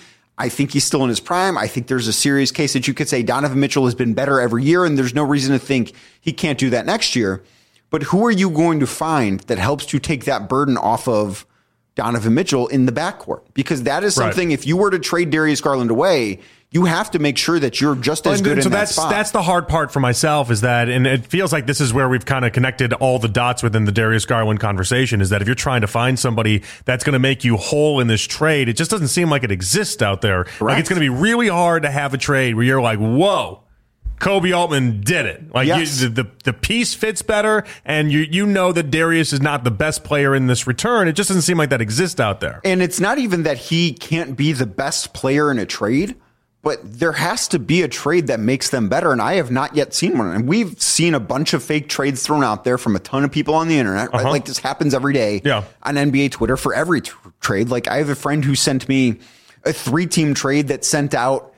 I think he's still in his prime. I think there's a serious case that you could say Donovan Mitchell has been better every year, and there's no reason to think he can't do that next year. But who are you going to find that helps to take that burden off of Donovan Mitchell in the backcourt? Because that is something, if you were to trade Darius Garland away, you have to make sure that you're just as good in that spot. That's the hard part for myself, is that, and it feels like this is where we've kind of connected all the dots within the Darius Garland conversation, is that if you're trying to find somebody that's going to make you whole in this trade, it just doesn't seem like it exists out there. Correct. Like, it's going to be really hard to have a trade where you're like, whoa, Kobe Altman did it. Like, the piece fits better, and you know that Darius is not the best player in this return. It just doesn't seem like that exists out there. And it's not even that he can't be the best player in a trade, but there has to be a trade that makes them better, and I have not yet seen one. And we've seen a bunch of fake trades thrown out there from a ton of people on the internet. Right? Like, this happens every day on NBA Twitter for every trade. Like, I have a friend who sent me a 3-team trade that sent out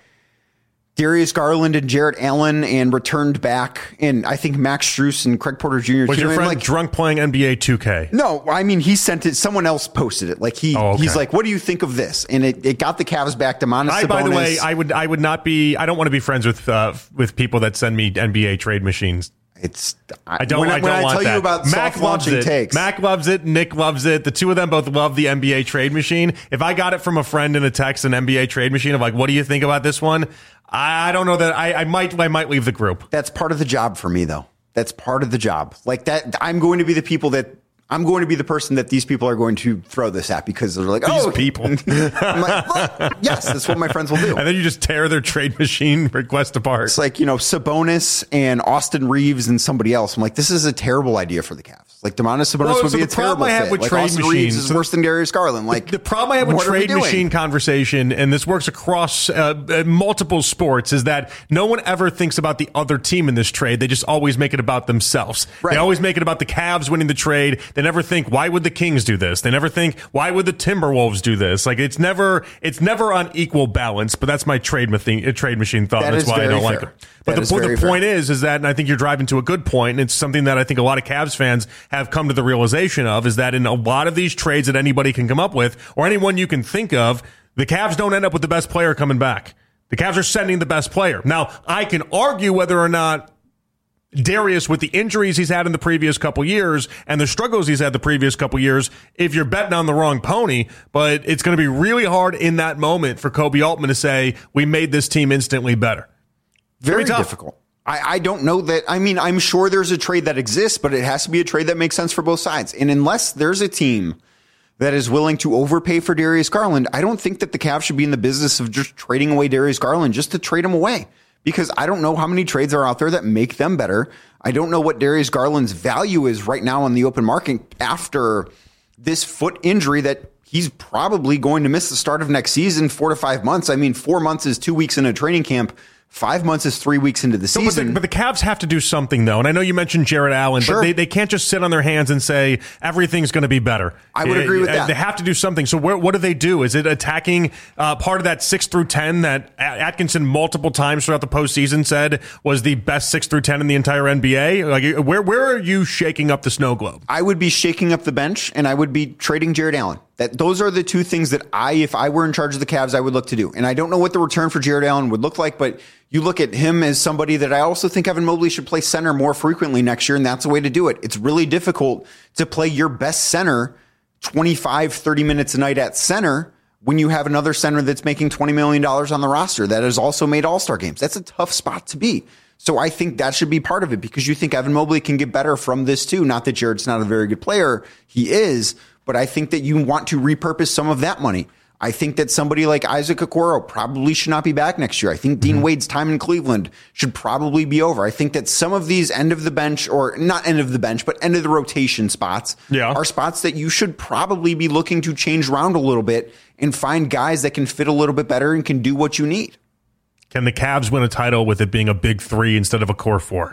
Darius Garland and Jarrett Allen and returned back, and I think Max Strus and Craig Porter Jr. Was your friend drunk playing NBA 2K? No, I mean, he sent it. Someone else posted it. Like, he's like, "What do you think of this?" And it got the Cavs back to Domantas Sabonis. By the way, I would not be. I don't want to be friends with people that send me NBA trade machines. I don't want that. You about Mac loves it. Takes. Mac loves it. Nick loves it. The two of them both love the NBA trade machine. If I got it from a friend in a text, an NBA trade machine of like, what do you think about this one? I don't know that I might leave the group. That's part of the job for me, though. That's part of the job. Like that, I'm going to be the person that these people are going to throw this at, because they're like, these people. I'm like, well, yes, that's what my friends will do. And then you just tear their trade machine request apart. It's like, Sabonis and Austin Reeves and somebody else. I'm like, this is a terrible idea for the Cavs. Like Domantas Sabonis would be a terrible fit. With like trade Austin machines Reeves is worse than Darius Garland. Like the problem I have with trade machine conversation, and this works across multiple sports, is that no one ever thinks about the other team in this trade. They just always make it about themselves. Right. They always make it about the Cavs winning the trade. They never think, why would the Kings do this? They never think, why would the Timberwolves do this? Like it's never on equal balance. But that's my trade machine thought. That's why I don't like it. But the point is that, and I think you're driving to a good point, and it's something that I think a lot of Cavs fans have come to the realization of, is that in a lot of these trades that anybody can come up with, or anyone you can think of, the Cavs don't end up with the best player coming back. The Cavs are sending the best player. Now, I can argue whether or not Darius, with the injuries he's had in the previous couple years and the struggles he's had the previous couple years, if you're betting on the wrong pony, but it's going to be really hard in that moment for Koby Altman to say, we made this team instantly better. Very difficult. I don't know that. I mean, I'm sure there's a trade that exists, but it has to be a trade that makes sense for both sides. And unless there's a team that is willing to overpay for Darius Garland, I don't think that the Cavs should be in the business of just trading away Darius Garland just to trade him away. Because I don't know how many trades are out there that make them better. I don't know what Darius Garland's value is right now on the open market after this foot injury that he's probably going to miss the start of next season, 4 to 5 months. I mean, 4 months is 2 weeks in a training camp. 5 months is 3 weeks into the season. But the Cavs have to do something, though. And I know you mentioned Jarrett Allen, but they can't just sit on their hands and say everything's going to be better. I would agree with that. They have to do something. So what do? Is it attacking part of that 6 through 10 that Atkinson multiple times throughout the postseason said was the best 6 through 10 in the entire NBA? Like, where are you shaking up the snow globe? I would be shaking up the bench, and I would be trading Jarrett Allen. Those are the two things that if I were in charge of the Cavs, I would look to do. And I don't know what the return for Jarrett Allen would look like, but you look at him as somebody that I also think Evan Mobley should play center more frequently next year, and that's the way to do it. It's really difficult to play your best center 25, 30 minutes a night at center when you have another center that's making $20 million on the roster that has also made All-Star games. That's a tough spot to be. So I think that should be part of it because you think Evan Mobley can get better from this too. Not that Jarrett's not a very good player. He is. But I think that you want to repurpose some of that money. I think that somebody like Isaac Okoro probably should not be back next year. I think Dean Wade's time in Cleveland should probably be over. I think that some of these end of the bench, or not end of the bench, but end of the rotation spots are spots that you should probably be looking to change around a little bit and find guys that can fit a little bit better and can do what you need. Can the Cavs win a title with it being a big three instead of a core four?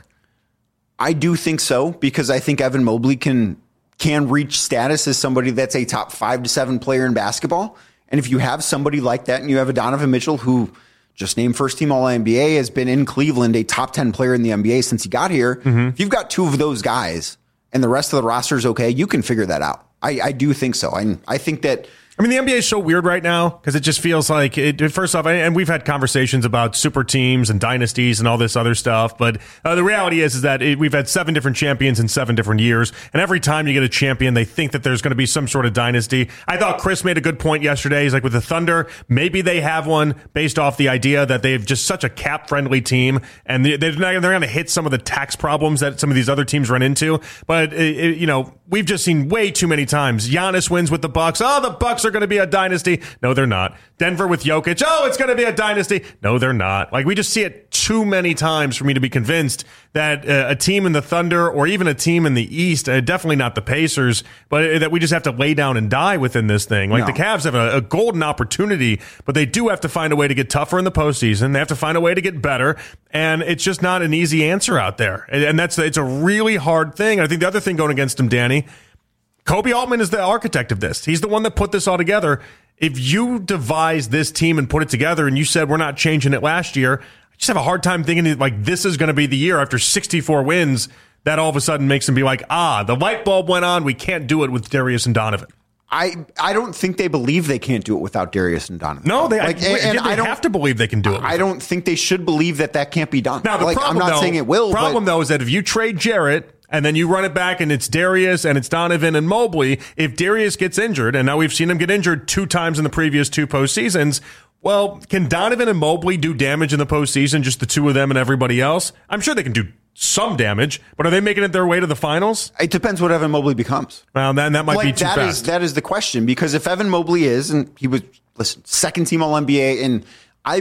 I do think so, because I think Evan Mobley can reach status as somebody that's a top 5 to 7 player in basketball. And if you have somebody like that and you have a Donovan Mitchell who just named first team All-NBA, has been in Cleveland a top 10 player in the NBA since he got here. If you've got 2 of those guys and the rest of the roster is okay, you can figure that out. I do think so. I think that... I mean, the NBA is so weird right now because it just feels like, first off, and we've had conversations about super teams and dynasties and all this other stuff, but the reality is that we've had 7 different champions in 7 different years, and every time you get a champion, they think that there's going to be some sort of dynasty. I thought Chris made a good point yesterday. He's like, with the Thunder, maybe they have one based off the idea that they've just such a cap-friendly team, and they're going to hit some of the tax problems that some of these other teams run into, but, we've just seen way too many times. Giannis wins with the Bucks. Oh, the Bucks are going to be a dynasty. No, they're not. Denver with Jokic. Oh, it's going to be a dynasty. No, they're not. Like, we just see it too many times for me to be convinced that a team in the Thunder or even a team in the East, definitely not the Pacers, but that we just have to lay down and die within this thing. Like, the Cavs have a golden opportunity, but they do have to find a way to get tougher in the postseason. They have to find a way to get better, and it's just not an easy answer out there. And it's a really hard thing. I think the other thing going against him, Danny, Koby Altman is the architect of this. He's the one that put this all together. If you devise this team and put it together and you said we're not changing it last year, I just have a hard time thinking like this is going to be the year after 64 wins that all of a sudden makes them be like, the light bulb went on. We can't do it with Darius and Donovan. I don't think they believe they can't do it without Darius and Donovan. No, they have to believe they can do it. I don't think they should believe that can't be done. Now, the problem, I'm not saying it will. The problem, though, is that if you trade Jarrett and then you run it back and it's Darius and it's Donovan and Mobley, if Darius gets injured, and now we've seen him get injured 2 times in the previous 2 postseasons, well, can Donovan and Mobley do damage in the postseason, just the 2 of them and everybody else? I'm sure they can do some damage, but are they making it their way to the finals? It depends what Evan Mobley becomes. Well, then that might be too fast. That is the question, because if Evan Mobley is, and he was, second team All-NBA, and I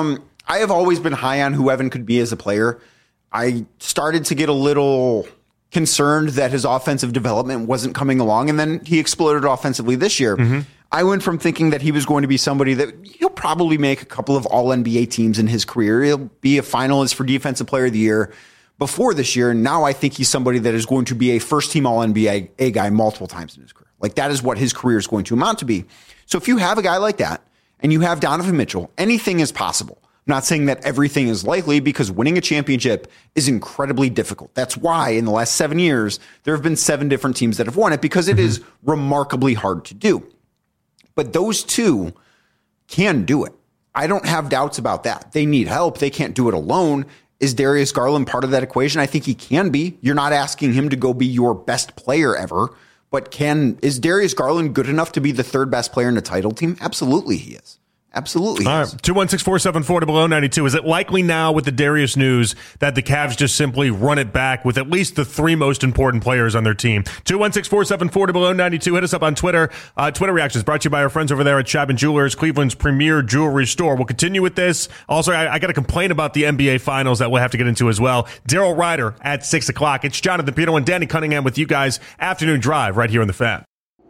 have always been high on who Evan could be as a player. I started to get a little concerned that his offensive development wasn't coming along, and then he exploded offensively this year. Mm-hmm. I went from thinking that he was going to be somebody that he'll probably make a couple of all-NBA teams in his career. He'll be a finalist for Defensive Player of the Year before this year. And now I think he's somebody that is going to be a first-team all-NBA guy multiple times in his career. Like, that is what his career is going to amount to be. So if you have a guy like that and you have Donovan Mitchell, anything is possible. I'm not saying that everything is likely, because winning a championship is incredibly difficult. That's why in the last 7 years, there have been 7 different teams that have won it, because it is remarkably hard to do. But those two can do it. I don't have doubts about that. They need help. They can't do it alone. Is Darius Garland part of that equation? I think he can be. You're not asking him to go be your best player ever, but is Darius Garland good enough to be the 3rd best player in a title team? Absolutely he is. Absolutely. All right. 216-474-0092. Is it likely now with the Darius news that the Cavs just simply run it back with at least the 3 most important players on their team? 216-474-0092. Hit us up on Twitter. Twitter reactions brought to you by our friends over there at Chapman Jewelers, Cleveland's premier jewelry store. We'll continue with this. Also, I got to complain about the NBA Finals that we'll have to get into as well. Daryl Ryder at 6 o'clock. It's Jonathan Peterlin and Danny Cunningham with you guys. Afternoon Drive right here on the Fan.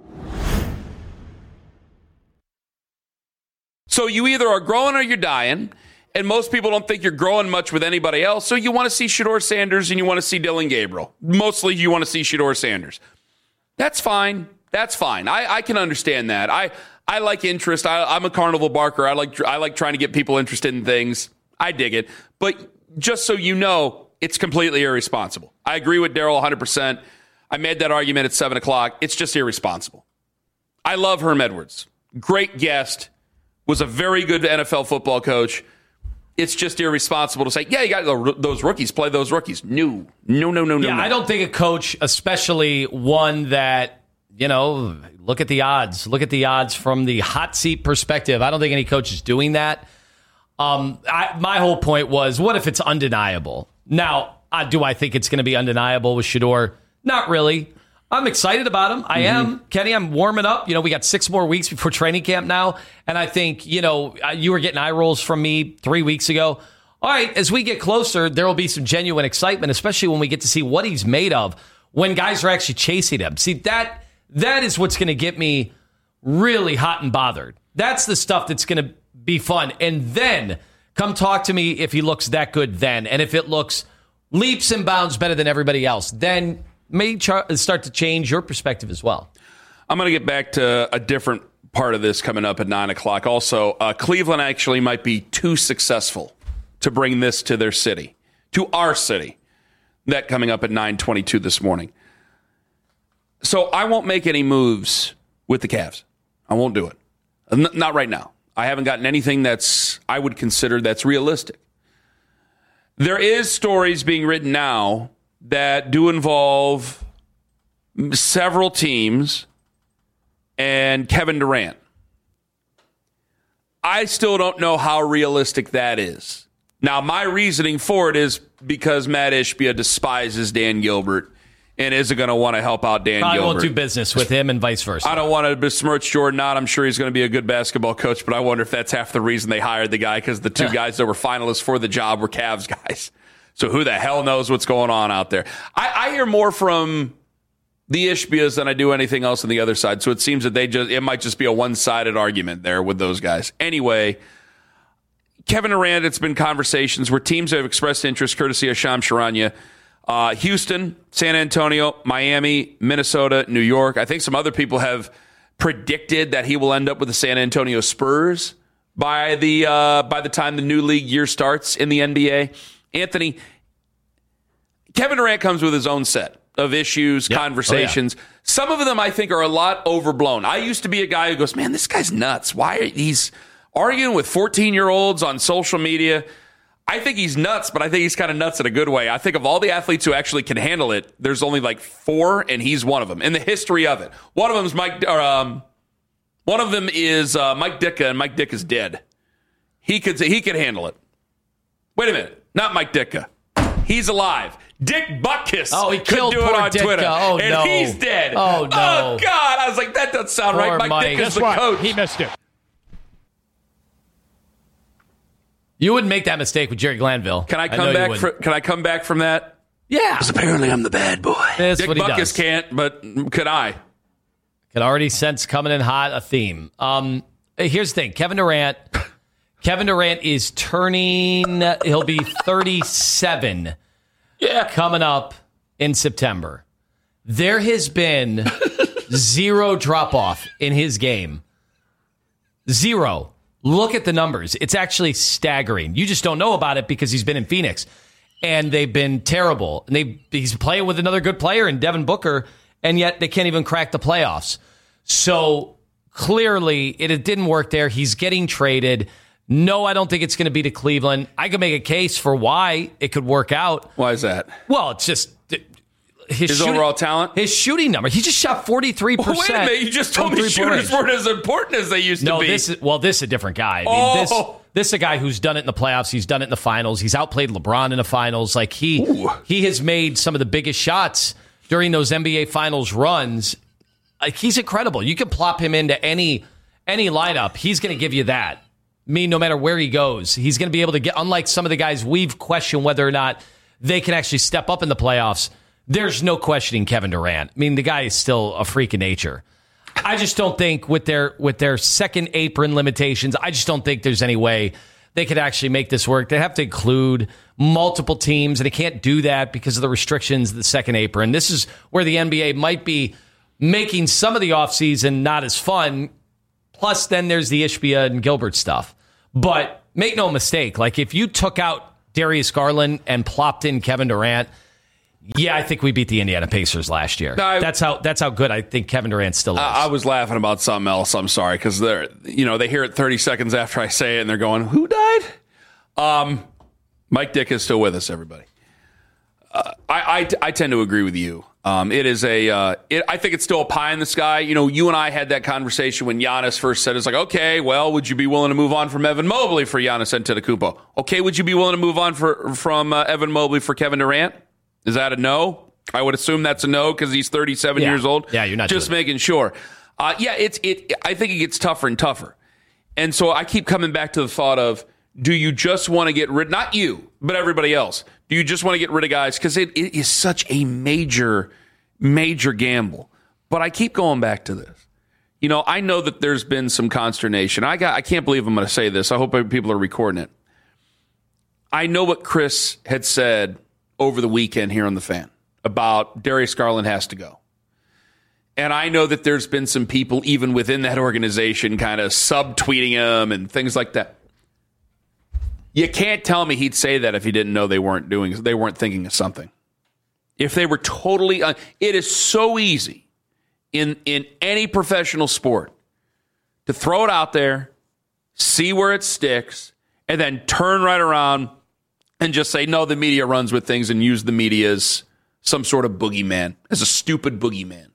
So you either are growing or you're dying, and most people don't think you're growing much with anybody else, so you want to see Shedeur Sanders and you want to see Dylan Gabriel. Mostly you want to see Shedeur Sanders. That's fine. That's fine. I can understand that. I like interest. I'm a carnival barker. I like trying to get people interested in things. I dig it. But just so you know, it's completely irresponsible. I agree with Daryl 100%. I made that argument at 7 o'clock. It's just irresponsible. I love Herm Edwards. Great guest. Was a very good NFL football coach. It's just irresponsible to say, yeah, you got those rookies, play those rookies. No. Yeah, I don't think a coach, especially one that, look at the odds. Look at the odds from the hot seat perspective. I don't think any coach is doing that. My whole point was, what if it's undeniable? Now, do I think it's going to be undeniable with Shedeur? Not really. I'm excited about him. I am. Kenny, I'm warming up. We got 6 more weeks before training camp now. And I think, you were getting eye rolls from me 3 weeks ago. All right, as we get closer, there will be some genuine excitement, especially when we get to see what he's made of when guys are actually chasing him. See, that is what's going to get me really hot and bothered. That's the stuff that's going to be fun. And then come talk to me if he looks that good then. And if it looks leaps and bounds better than everybody else, then may start to change your perspective as well. I'm going to get back to a different part of this coming up at 9 o'clock. Also, Cleveland actually might be too successful to bring this to their city, to our city. That coming up at 9:22 this morning. So I won't make any moves with the Cavs. I won't do it. Not right now. I haven't gotten anything I would consider that's realistic. There is stories being written now that do involve several teams and Kevin Durant. I still don't know how realistic that is. Now, my reasoning for it is because Matt Ishbia despises Dan Gilbert and isn't going to want to help out Dan Gilbert. I won't do business with him and vice versa. I don't want to besmirch Jordan Ott. I'm sure he's going to be a good basketball coach, but I wonder if that's half the reason they hired the guy, because the 2 guys that were finalists for the job were Cavs guys. So who the hell knows what's going on out there? I hear more from the Ishbias than I do anything else on the other side. So it seems that it might just be a one-sided argument there with those guys. Anyway, Kevin Durant, it's been conversations where teams have expressed interest, courtesy of Shams Charania. Houston, San Antonio, Miami, Minnesota, New York. I think some other people have predicted that he will end up with the San Antonio Spurs by the time the new league year starts in the NBA. Anthony, Kevin Durant comes with his own set of issues, conversations. Some of them I think are a lot overblown. I used to be a guy who goes, man, this guy's nuts. He's arguing with 14-year-olds on social media. I think he's nuts, but I think he's kind of nuts in a good way. I think of all the athletes who actually can handle it, there's only like 4, and he's one of them in the history of it. One of them is Mike Ditka, and Mike Ditka's dead. He could handle it. Wait a minute. Not Mike Ditka. He's alive. Dick Butkus he killed could do it on Ditka. Twitter. Oh, and no. he's dead. Oh, no. Oh, God. I was like, that doesn't sound Poor right. Mike Ditka's the coach. He missed it. You wouldn't make that mistake with Jerry Glanville. Can I come back from that? Yeah. Because apparently I'm the bad boy. That's Dick what he Butkus does. can't, but could I? Could already sense coming in hot a theme. Here's the thing. Kevin Durant is turning, he'll be 37 coming up in September. There has been zero drop-off in his game. Zero. Look at the numbers. It's actually staggering. You just don't know about it because he's been in Phoenix, and they've been terrible. And he's playing with another good player in Devin Booker, and yet they can't even crack the playoffs. So clearly it didn't work there. He's getting traded. No, I don't think it's going to be to Cleveland. I could make a case for why it could work out. Why is that? Well, it's just his overall talent? His shooting number. He just shot 43%. Well, wait a minute. You just told me shooters weren't as important as they used to be. This is a different guy. I mean, this is a guy who's done it in the playoffs. He's done it in the finals. He's outplayed LeBron in the finals. Like he has made some of the biggest shots during those NBA finals runs. Like he's incredible. You can plop him into any lineup. He's going to give you that. No matter where he goes, he's going to be able to get, unlike some of the guys we've questioned whether or not they can actually step up in the playoffs. There's no questioning Kevin Durant. I mean, the guy is still a freak of nature. I just don't think with their second apron limitations, I just don't think there's any way they could actually make this work. They have to include multiple teams, and they can't do that because of the restrictions of the second apron. This is where the NBA might be making some of the offseason not as fun. Plus, then there's the Ishbia and Gilbert stuff. But make no mistake, like if you took out Darius Garland and plopped in Kevin Durant, yeah, I think we beat the Indiana Pacers last year. That's how good I think Kevin Durant still is. I was laughing about something else. I'm sorry, because they hear it 30 seconds after I say it, and they're going, "Who died?" Mike Dick is still with us, everybody. I tend to agree with you. It is I think it's still a pie in the sky. You and I had that conversation when Giannis first said, it's like, okay, well, would you be willing to move on from Evan Mobley for Giannis Antetokounmpo? Okay, would you be willing to move on from Evan Mobley for Kevin Durant? Is that a no? I would assume that's a no because he's 37 years old. Yeah, you're not just making sure. I think it gets tougher and tougher. And so I keep coming back to the thought of, do you just want to get rid, not you, but everybody else? Do you just want to get rid of guys? Because it is such a major, major gamble. But I keep going back to this. I know that there's been some consternation. I can't believe I'm going to say this. I hope people are recording it. I know what Chris had said over the weekend here on The Fan about Darius Garland has to go. And I know that there's been some people even within that organization kind of subtweeting him and things like that. You can't tell me he'd say that if he didn't know they weren't thinking of something. If they were totally, it is so easy in any professional sport to throw it out there, see where it sticks, and then turn right around and just say, no, the media runs with things, and use the media as some sort of boogeyman, as a stupid boogeyman.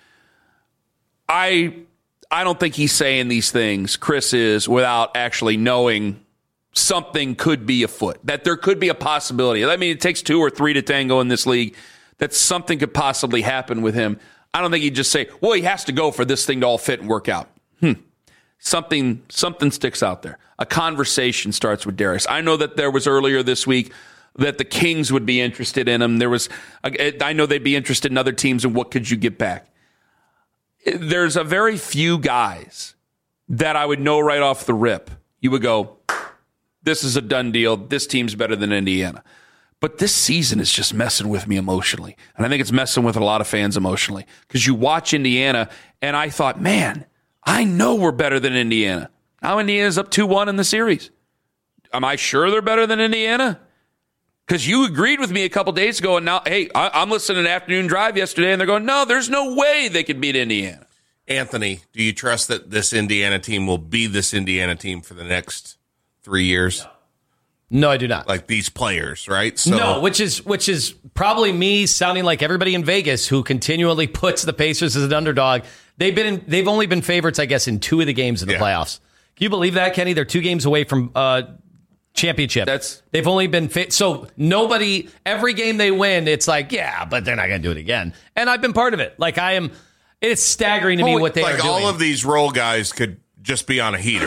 I don't think he's saying these things, Chris is, without actually knowing something could be afoot, that there could be a possibility. I mean, it takes 2 or 3 to tango in this league, that something could possibly happen with him. I don't think he'd just say, well, he has to go for this thing to all fit and work out. Something sticks out there. A conversation starts with Darius. I know that there was earlier this week that the Kings would be interested in him. I know they'd be interested in other teams, and what could you get back? There's a very few guys that I would know right off the rip. You would go, this is a done deal. This team's better than Indiana. But this season is just messing with me emotionally. And I think it's messing with a lot of fans emotionally. Because you watch Indiana, and I thought, man, I know we're better than Indiana. Now Indiana's up 2-1 in the series. Am I sure they're better than Indiana? Because you agreed with me a couple days ago, and now, hey, I'm listening to Afternoon Drive yesterday, and they're going, no, there's no way they could beat Indiana. Anthony, do you trust that this Indiana team will be this Indiana team for the next 3 years? No, I do not. Like these players, right? No, which is probably me sounding like everybody in Vegas who continually puts the Pacers as an underdog. They've only been favorites, I guess, in 2 of the games in the playoffs. Can you believe that, Kenny? They're 2 games away from championship. They've only been so nobody. Every game they win, it's like, yeah, but they're not going to do it again. And I've been part of it. Like it's staggering to me what they are doing. All of these role guys could just be on a heater.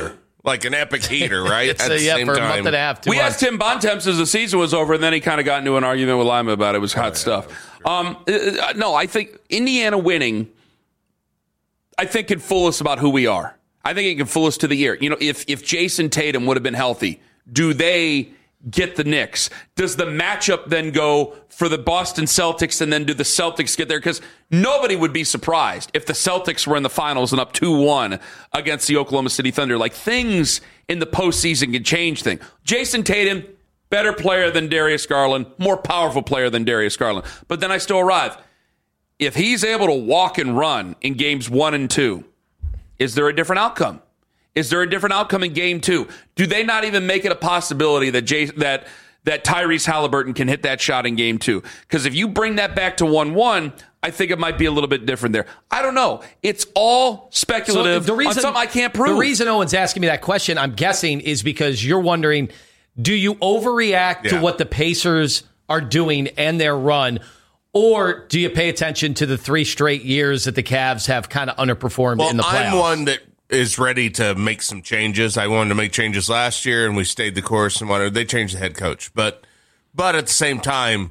like an epic heater, right? It's for a month and a half. We asked Tim Bontemps as the season was over, and then he kind of got into an argument with Lima about it. It was hot stuff. No, I think Indiana winning, I think, can fool us about who we are. I think it can fool us to the year. You know, if Jason Tatum would have been healthy, do they get the Knicks? Does the matchup then go for the Boston Celtics, and then do the Celtics get there? Because nobody would be surprised if the Celtics were in the finals and up 2-1 against the Oklahoma City Thunder. Like, things in the postseason can change things. Jason Tatum, better player than Darius Garland, more powerful player than Darius Garland. But then I still arrive. If he's able to walk and run in games 1 and 2, is there a different outcome? Is there a different outcome in game 2? Do they not even make it a possibility that Tyrese Halliburton can hit that shot in game 2? Because if you bring that back to 1-1, I think it might be a little bit different there. I don't know. It's all speculative on something I can't prove. The reason Owen's asking me that question, I'm guessing, is because you're wondering, do you overreact to what the Pacers are doing and their run, or do you pay attention to the 3 straight years that the Cavs have kind of underperformed in the playoffs? I'm one that is ready to make some changes. I wanted to make changes last year, and we stayed the course and whatever. They changed the head coach. But at the same time,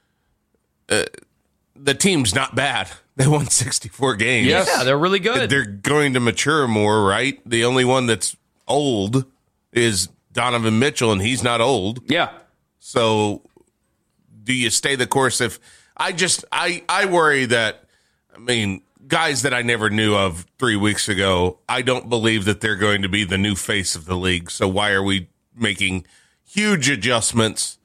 the team's not bad. They won 64 games. Yes. Yeah, they're really good. They're going to mature more, right? The only one that's old is Donovan Mitchell, and he's not old. Yeah. So do you stay the course? If I worry that, I mean, guys that I never knew of 3 weeks ago, I don't believe that they're going to be the new face of the league. So why are we making huge adjustments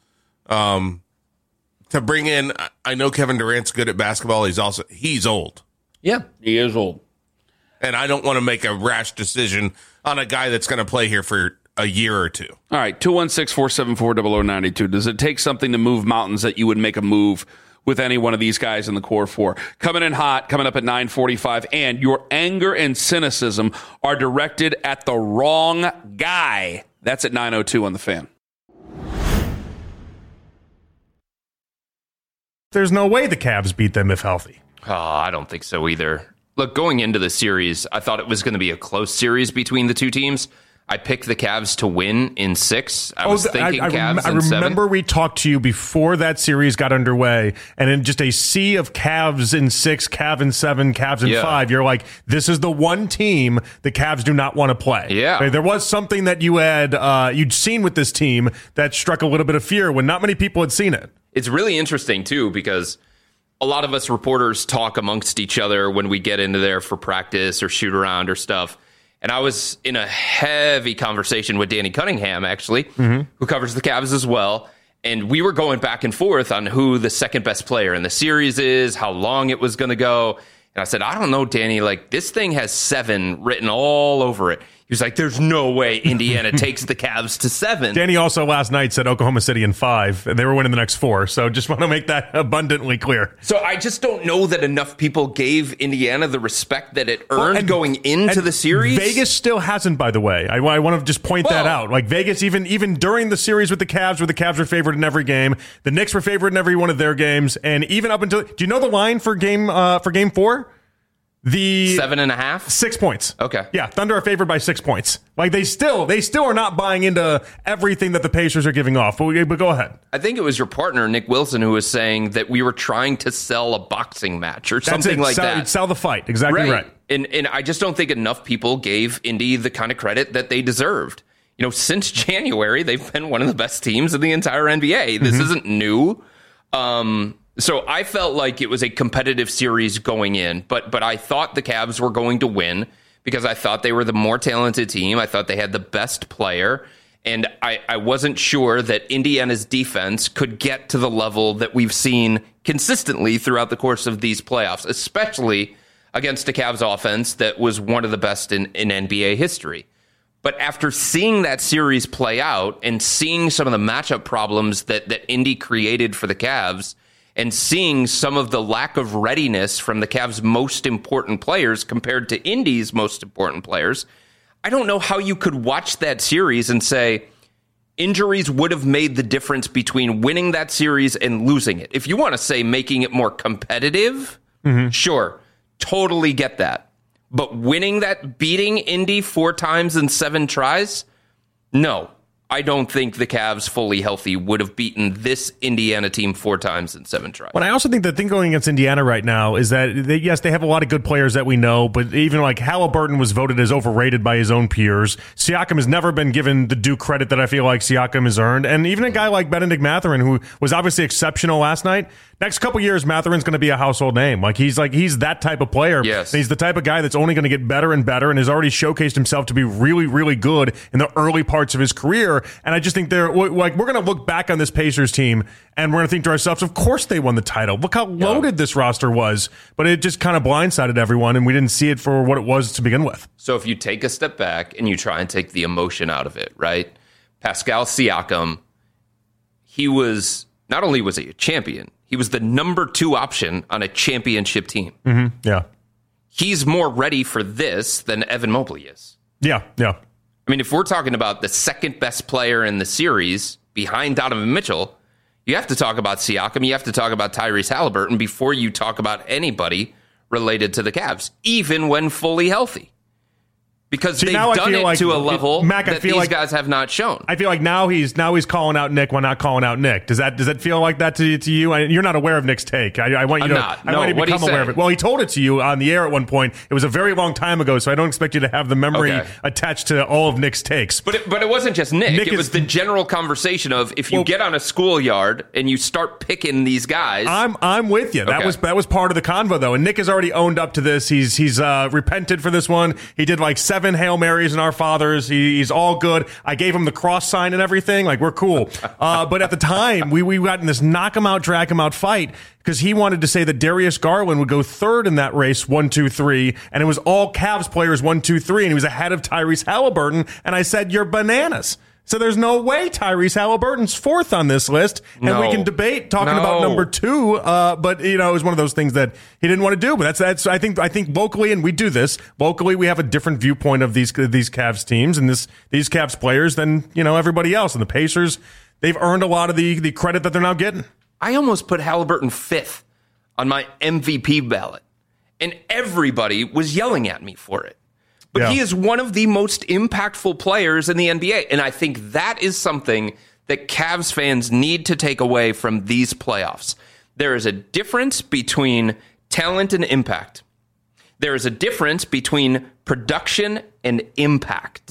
to bring in? I know Kevin Durant's good at basketball. He's old. Yeah, he is old. And I don't want to make a rash decision on a guy that's going to play here for a year or two. All right, 216-474-0092. Does it take something to move mountains that you would make a move with any one of these guys in the core 4? Coming in hot, coming up at 9:45, and your anger and cynicism are directed at the wrong guy. That's at 9:02 on The Fan. There's no way the Cavs beat them if healthy. Oh, I don't think so either. Look, going into the series, I thought it was going to be a close series between the two teams. I picked the Cavs to win in 6. I was thinking Cavs in 7. I remember we talked to you before that series got underway, and in just a sea of Cavs in 6, Cavs in 7, Cavs in 5, you're like, this is the one team the Cavs do not want to play. Yeah. Right? There was something that you'd seen with this team that struck a little bit of fear when not many people had seen it. It's really interesting, too, because a lot of us reporters talk amongst each other when we get into there for practice or shoot around or stuff. And I was in a heavy conversation with Danny Cunningham, actually, who covers the Cavs as well. And we were going back and forth on who the second best player in the series is, how long it was going to go. And I said, I don't know, Danny, like, this thing has 7 written all over it. He was like, there's no way Indiana takes the Cavs to 7. Danny also last night said Oklahoma City in 5, and they were winning the next 4. So just want to make that abundantly clear. So I just don't know that enough people gave Indiana the respect that it earned going into the series. Vegas still hasn't, by the way. I want to just point that out. Like, Vegas, even during the series with the Cavs, where the Cavs were favored in every game, the Knicks were favored in every one of their games, and even up until, do you know the line for game 4? The 7.5? 6 points. Okay. Yeah, Thunder are favored by 6 points. Like, they still are not buying into everything that the Pacers are giving off. But go ahead. I think it was your partner, Nick Wilson, who was saying that we were trying to sell a boxing match or something like that. Sell the fight. Exactly right. And I just don't think enough people gave Indy the kind of credit that they deserved. You know, since January, they've been one of the best teams in the entire NBA. This isn't new. So I felt like it was a competitive series going in, but I thought the Cavs were going to win because I thought they were the more talented team. I thought they had the best player, and I wasn't sure that Indiana's defense could get to the level that we've seen consistently throughout the course of these playoffs, especially against a Cavs offense that was one of the best in NBA history. But after seeing that series play out and seeing some of the matchup problems that Indy created for the Cavs, and seeing some of the lack of readiness from the Cavs' most important players compared to Indy's most important players, I don't know how you could watch that series and say injuries would have made the difference between winning that series and losing it. If you want to say making it more competitive, sure, totally get that. But beating Indy 4 times in 7 tries? No. I don't think the Cavs, fully healthy, would have beaten this Indiana team 4 times in 7 tries. But I also think the thing going against Indiana right now is that, they have a lot of good players that we know, but even like Halliburton was voted as overrated by his own peers. Siakam has never been given the due credit that I feel like Siakam has earned. And even a guy like Benedict Mathurin, who was obviously exceptional last night, next couple years, Mathurin's going to be a household name. He's that type of player. Yes. And he's the type of guy that's only going to get better and better and has already showcased himself to be really, really good in the early parts of his career. And I just think we're going to look back on this Pacers team and we're going to think to ourselves, of course they won the title. Look how loaded this roster was. But it just kind of blindsided everyone and we didn't see it for what it was to begin with. So if you take a step back and you try and take the emotion out of it, right? Pascal Siakam, not only was he a champion, he was the number 2 option on a championship team. Mm-hmm. Yeah. He's more ready for this than Evan Mobley is. Yeah, yeah. I mean, if we're talking about the second best player in the series behind Donovan Mitchell, you have to talk about Siakam, you have to talk about Tyrese Halliburton before you talk about anybody related to the Cavs, even when fully healthy. Because they've done it to a level that these guys have not shown. I feel like now he's calling out Nick while not calling out Nick. Does that feel like that to you? You're not aware of Nick's take. I want you to become aware of it. Well, he told it to you on the air at one point. It was a very long time ago, so I don't expect you to have the memory attached to all of Nick's takes. But it wasn't just Nick. It was the general conversation of if you get on a schoolyard and you start picking these guys. I'm with you. That was part of the convo though, and Nick has already owned up to this. He's repented for this one. He did like 7 Hail Marys and Our Fathers. He's all good. I gave him the cross sign and everything. Like, we're cool. But at the time, we got in this knock him out, drag him out fight because he wanted to say that Darius Garland would go 3rd in that race, 1, 2, 3, and it was all Cavs players 1, 2, 3, and he was ahead of Tyrese Halliburton. And I said, you're bananas. So there's no way Tyrese Halliburton's 4th on this list, and we can debate talking about number 2. But it was one of those things that he didn't want to do. But that's I think locally, and we do this locally, we have a different viewpoint of these Cavs teams and these Cavs players than everybody else. And the Pacers, they've earned a lot of the credit that they're now getting. I almost put Halliburton 5th on my MVP ballot, and everybody was yelling at me for it. But he is one of the most impactful players in the NBA. And I think that is something that Cavs fans need to take away from these playoffs. There is a difference between talent and impact. There is a difference between production and impact.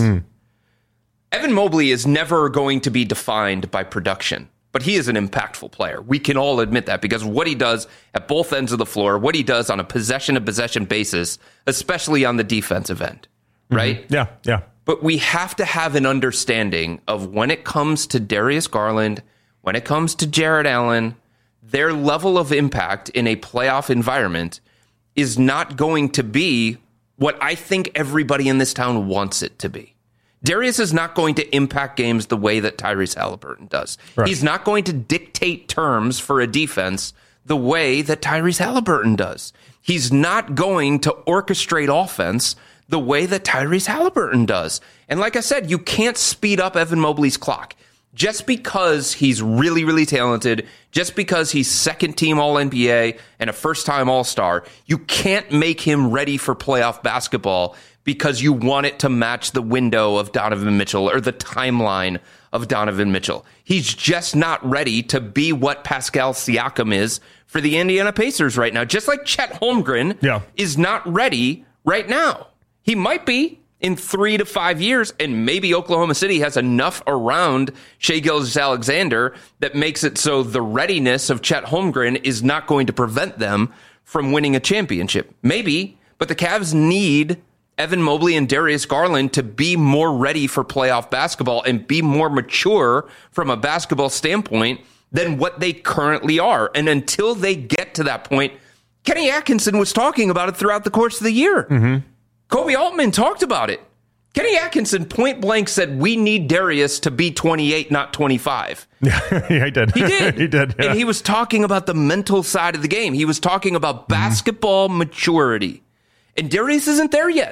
Evan Mobley is never going to be defined by production, but he is an impactful player. We can all admit that because what he does at both ends of the floor, what he does on a possession-to-possession basis, especially on the defensive end, right? Yeah, yeah. But we have to have an understanding of when it comes to Darius Garland, when it comes to Jared Allen, their level of impact in a playoff environment is not going to be what I think everybody in this town wants it to be. Darius is not going to impact games the way that Tyrese Halliburton does. Right. He's not going to dictate terms for a defense the way that Tyrese Halliburton does. He's not going to orchestrate offense the way that Tyrese Halliburton does. And like I said, you can't speed up Evan Mobley's clock. Just because he's really, really talented, just because he's second-team All-NBA and a first-time All-Star, you can't make him ready for playoff basketball because you want it to match the window of Donovan Mitchell or the timeline of Donovan Mitchell. He's just not ready to be what Pascal Siakam is for the Indiana Pacers right now. Just like Chet Holmgren is not ready right now. He might be in 3 to 5 years, and maybe Oklahoma City has enough around Shai Gilgeous-Alexander that makes it so the readiness of Chet Holmgren is not going to prevent them from winning a championship. Maybe, but the Cavs need Evan Mobley and Darius Garland to be more ready for playoff basketball and be more mature from a basketball standpoint than what they currently are. And until they get to that point, Kenny Atkinson was talking about it throughout the course of the year. Mm-hmm. Kobe Altman talked about it. Kenny Atkinson point blank said, we need Darius to be 28, not 25. Yeah, he did. He did. He did. Yeah. And he was talking about the mental side of the game. He was talking about basketball maturity. And Darius isn't there yet.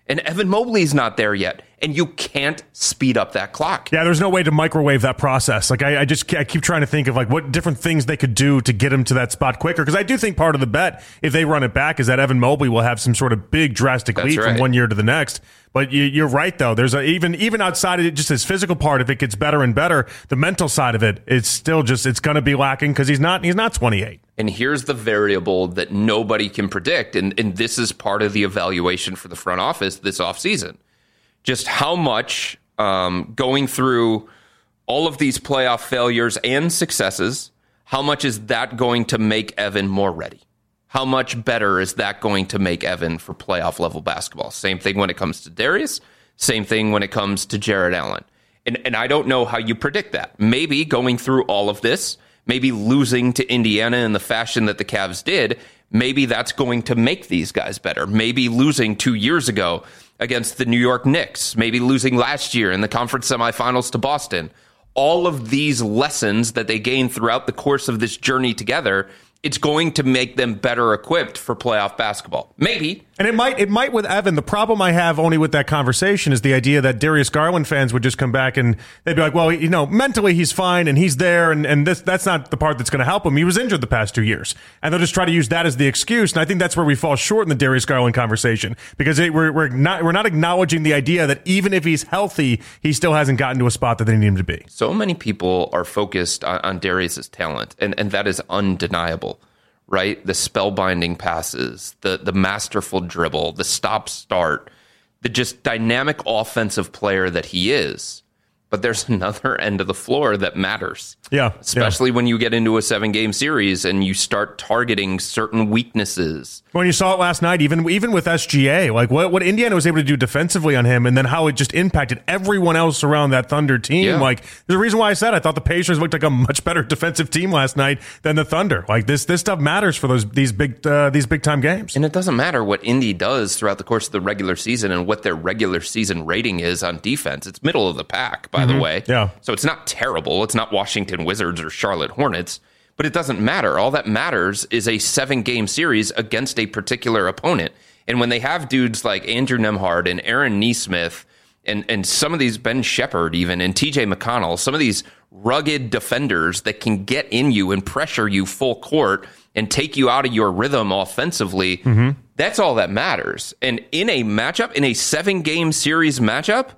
And Evan Mobley's not there yet. And you can't speed up that clock. Yeah, there's no way to microwave that process. Like I keep trying to think of like what different things they could do to get him to that spot quicker. Because I do think part of the bet, if they run it back, is that Evan Mobley will have some sort of big drastic leap from one year to the next. But you're right, though. There's even outside of it, just his physical part, if it gets better and better, the mental side of it, it's still just it's going to be lacking because he's not 28. And here's the variable that nobody can predict, and this is part of the evaluation for the front office this offseason. Just how much going through all of these playoff failures and successes, how much is that going to make Evan more ready? How much better is that going to make Evan for playoff level basketball? Same thing when it comes to Darius. Same thing when it comes to Jared Allen. And I don't know how you predict that. Maybe going through all of this, maybe losing to Indiana in the fashion that the Cavs did, maybe that's going to make these guys better. Maybe losing 2 years ago against the New York Knicks, maybe losing last year in the conference semifinals to Boston. All of these lessons that they gained throughout the course of this journey together, it's going to make them better equipped for playoff basketball. Maybe. And it might with Evan. The problem I have only with that conversation is the idea that Darius Garland fans would just come back and they'd be like, well, mentally he's fine and he's there and that's not the part that's going to help him. He was injured the past 2 years. And they'll just try to use that as the excuse. And I think that's where we fall short in the Darius Garland conversation because we're not acknowledging the idea that even if he's healthy, he still hasn't gotten to a spot that they need him to be. So many people are focused on Darius's talent, and that is undeniable. Right? The spellbinding passes, the masterful dribble, the stop-start, the just dynamic offensive player that he is. But there's another end of the floor that matters. Yeah. Especially when you get into a 7-game series and you start targeting certain weaknesses. When you saw it last night, even with SGA, like what Indiana was able to do defensively on him and then how it just impacted everyone else around that Thunder team. Yeah. Like, there's a reason why I said I thought the Pacers looked like a much better defensive team last night than the Thunder. Like, this stuff matters for these big time games. And it doesn't matter what Indy does throughout the course of the regular season and what their regular season rating is on defense. It's middle of the pack, by the way. Yeah. So it's not terrible. It's not Washington Wizards or Charlotte Hornets. But it doesn't matter. All that matters is a 7-game series against a particular opponent. And when they have dudes like Andrew Nembhard and Aaron Nesmith and some of these, Ben Shepherd even, and TJ McConnell, some of these rugged defenders that can get in you and pressure you full court and take you out of your rhythm offensively, that's all that matters. And in a matchup, in a 7-game series matchup,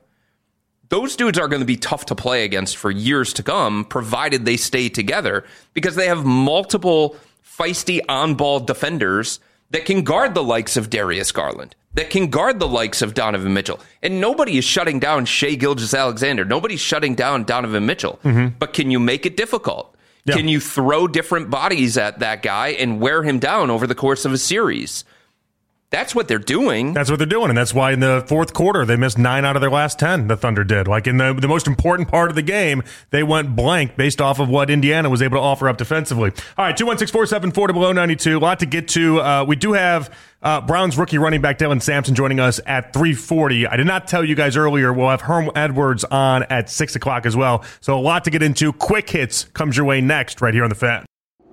those dudes are going to be tough to play against for years to come, provided they stay together, because they have multiple feisty on-ball defenders that can guard the likes of Darius Garland, that can guard the likes of Donovan Mitchell. And nobody is shutting down Shai Gilgeous-Alexander. Nobody's shutting down Donovan Mitchell. But can you make it difficult? Yeah. Can you throw different bodies at that guy and wear him down over the course of a series? That's what they're doing. That's what they're doing, and that's why in the fourth quarter they missed 9 out of their last 10, the Thunder did. Like in the most important part of the game, they went blank based off of what Indiana was able to offer up defensively. All right, 216-474-0092, a lot to get to. We do have Browns rookie running back Dylan Sampson joining us at 3:40. I did not tell you guys earlier, we'll have Herm Edwards on at 6 o'clock as well. So a lot to get into. Quick Hits comes your way next right here on The Fan.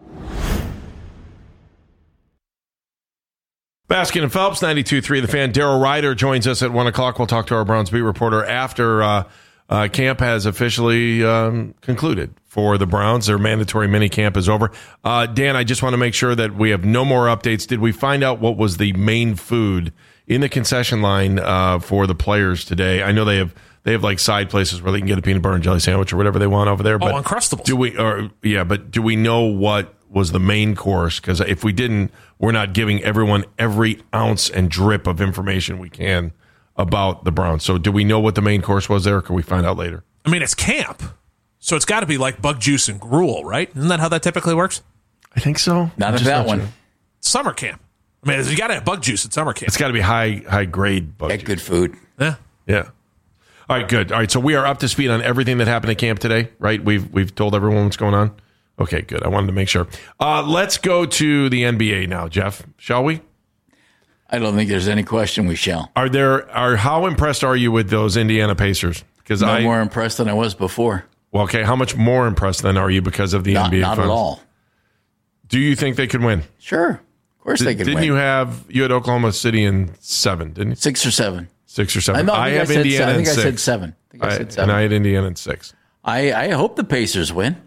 Baskin and Phelps, 92.3 The Fan. Daryl Ryder joins us at 1 o'clock. We'll talk to our Browns beat reporter after camp has officially concluded for the Browns. Their mandatory mini camp is over. Dan, I just want to make sure that we have no more updates. Did we find out what was the main food in the concession line for the players today? I know they have like side places where they can get a peanut butter and jelly sandwich or whatever they want over there. But Uncrustables. Do we know what was the main course? Because if we didn't, we're not giving everyone every ounce and drip of information we can about the Browns. So do we know what the main course was there, or can we find out later? I mean, it's camp, so it's got to be like bug juice and gruel, right? Isn't that how that typically works? I think so. Not at that one. Sure. Summer camp. I mean, you got to have bug juice at summer camp. It's got to be high grade bug juice. Good food. Yeah. All right, good. All right, so we are up to speed on everything that happened at camp today, right? We've told everyone what's going on. Okay, good. I wanted to make sure. Let's go to the NBA now, Jeff. Shall we? I don't think there's any question we shall. How impressed are you with those Indiana Pacers? Because I'm more impressed than I was before. Well, okay. How much more impressed then are you because of the NBA? Not at all. Do you think they could win? Sure, of course they could win. You had Oklahoma City in 7, didn't you? 6 or 7. 6 or 7. I have Indiana in 6. I said 7. And I had Indiana in 6. I hope the Pacers win.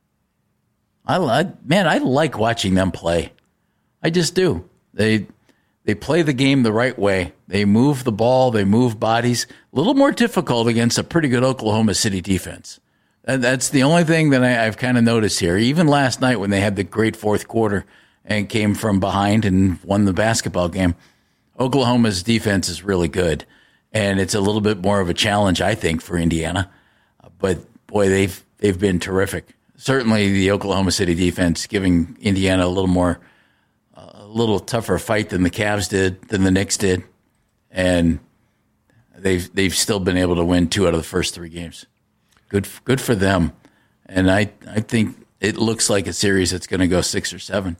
I like watching them play. I just do. They play the game the right way. They move the ball. They move bodies. A little more difficult against a pretty good Oklahoma City defense. And that's the only thing that I've kind of noticed here. Even last night when they had the great fourth quarter and came from behind and won the basketball game, Oklahoma's defense is really good. And it's a little bit more of a challenge, I think, for Indiana. But, boy, they've been terrific. Certainly the Oklahoma City defense giving Indiana a little tougher fight than the Cavs did, than the Knicks did. And they've still been able to win 2 out of the first 3 games. Good for them. And I think it looks like a series that's going to go 6 or 7.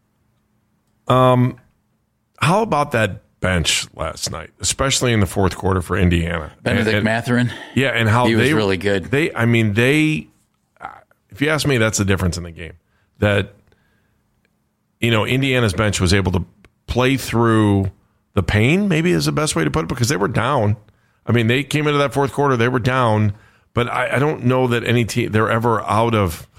How about that bench last night, especially in the fourth quarter for Indiana? Benedict Mathurin? Yeah, and how he was really good. If you ask me, that's the difference in the game. That, Indiana's bench was able to play through the pain, maybe is the best way to put it, because they were down. I mean, they came into that fourth quarter, they were down. But I don't know that any team, they're never out of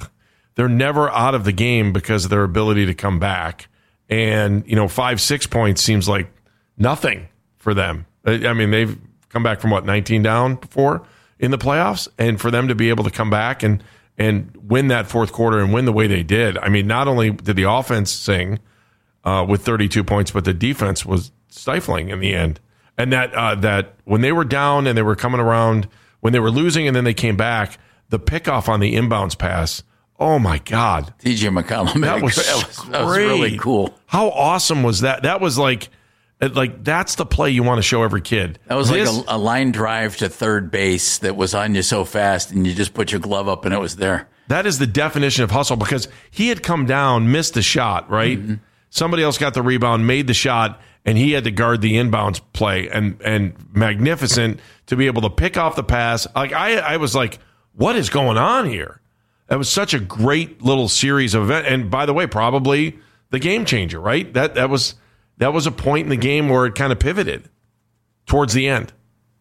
the game because of their ability to come back. And, 5-6 points seems like nothing for them. I mean, they've come back from 19 down before in the playoffs. And for them to be able to come back and win that fourth quarter and win the way they did. I mean, not only did the offense sing with 32 points, but the defense was stifling in the end. And that when they were down and they were coming around, when they were losing and then they came back, the pickoff on the inbounds pass, oh my God. TJ McConnell. That was really cool. How awesome was that? That was like that's the play you want to show every kid. That was like a line drive to third base that was on you so fast and you just put your glove up and it was there. That is the definition of hustle because he had come down, missed the shot, right? Mm-hmm. Somebody else got the rebound, made the shot, and he had to guard the inbounds play, and magnificent to be able to pick off the pass. Like I was like, what is going on here? That was such a great little series of events. And by the way, probably the game changer, right? That was a point in the game where it kind of pivoted towards the end.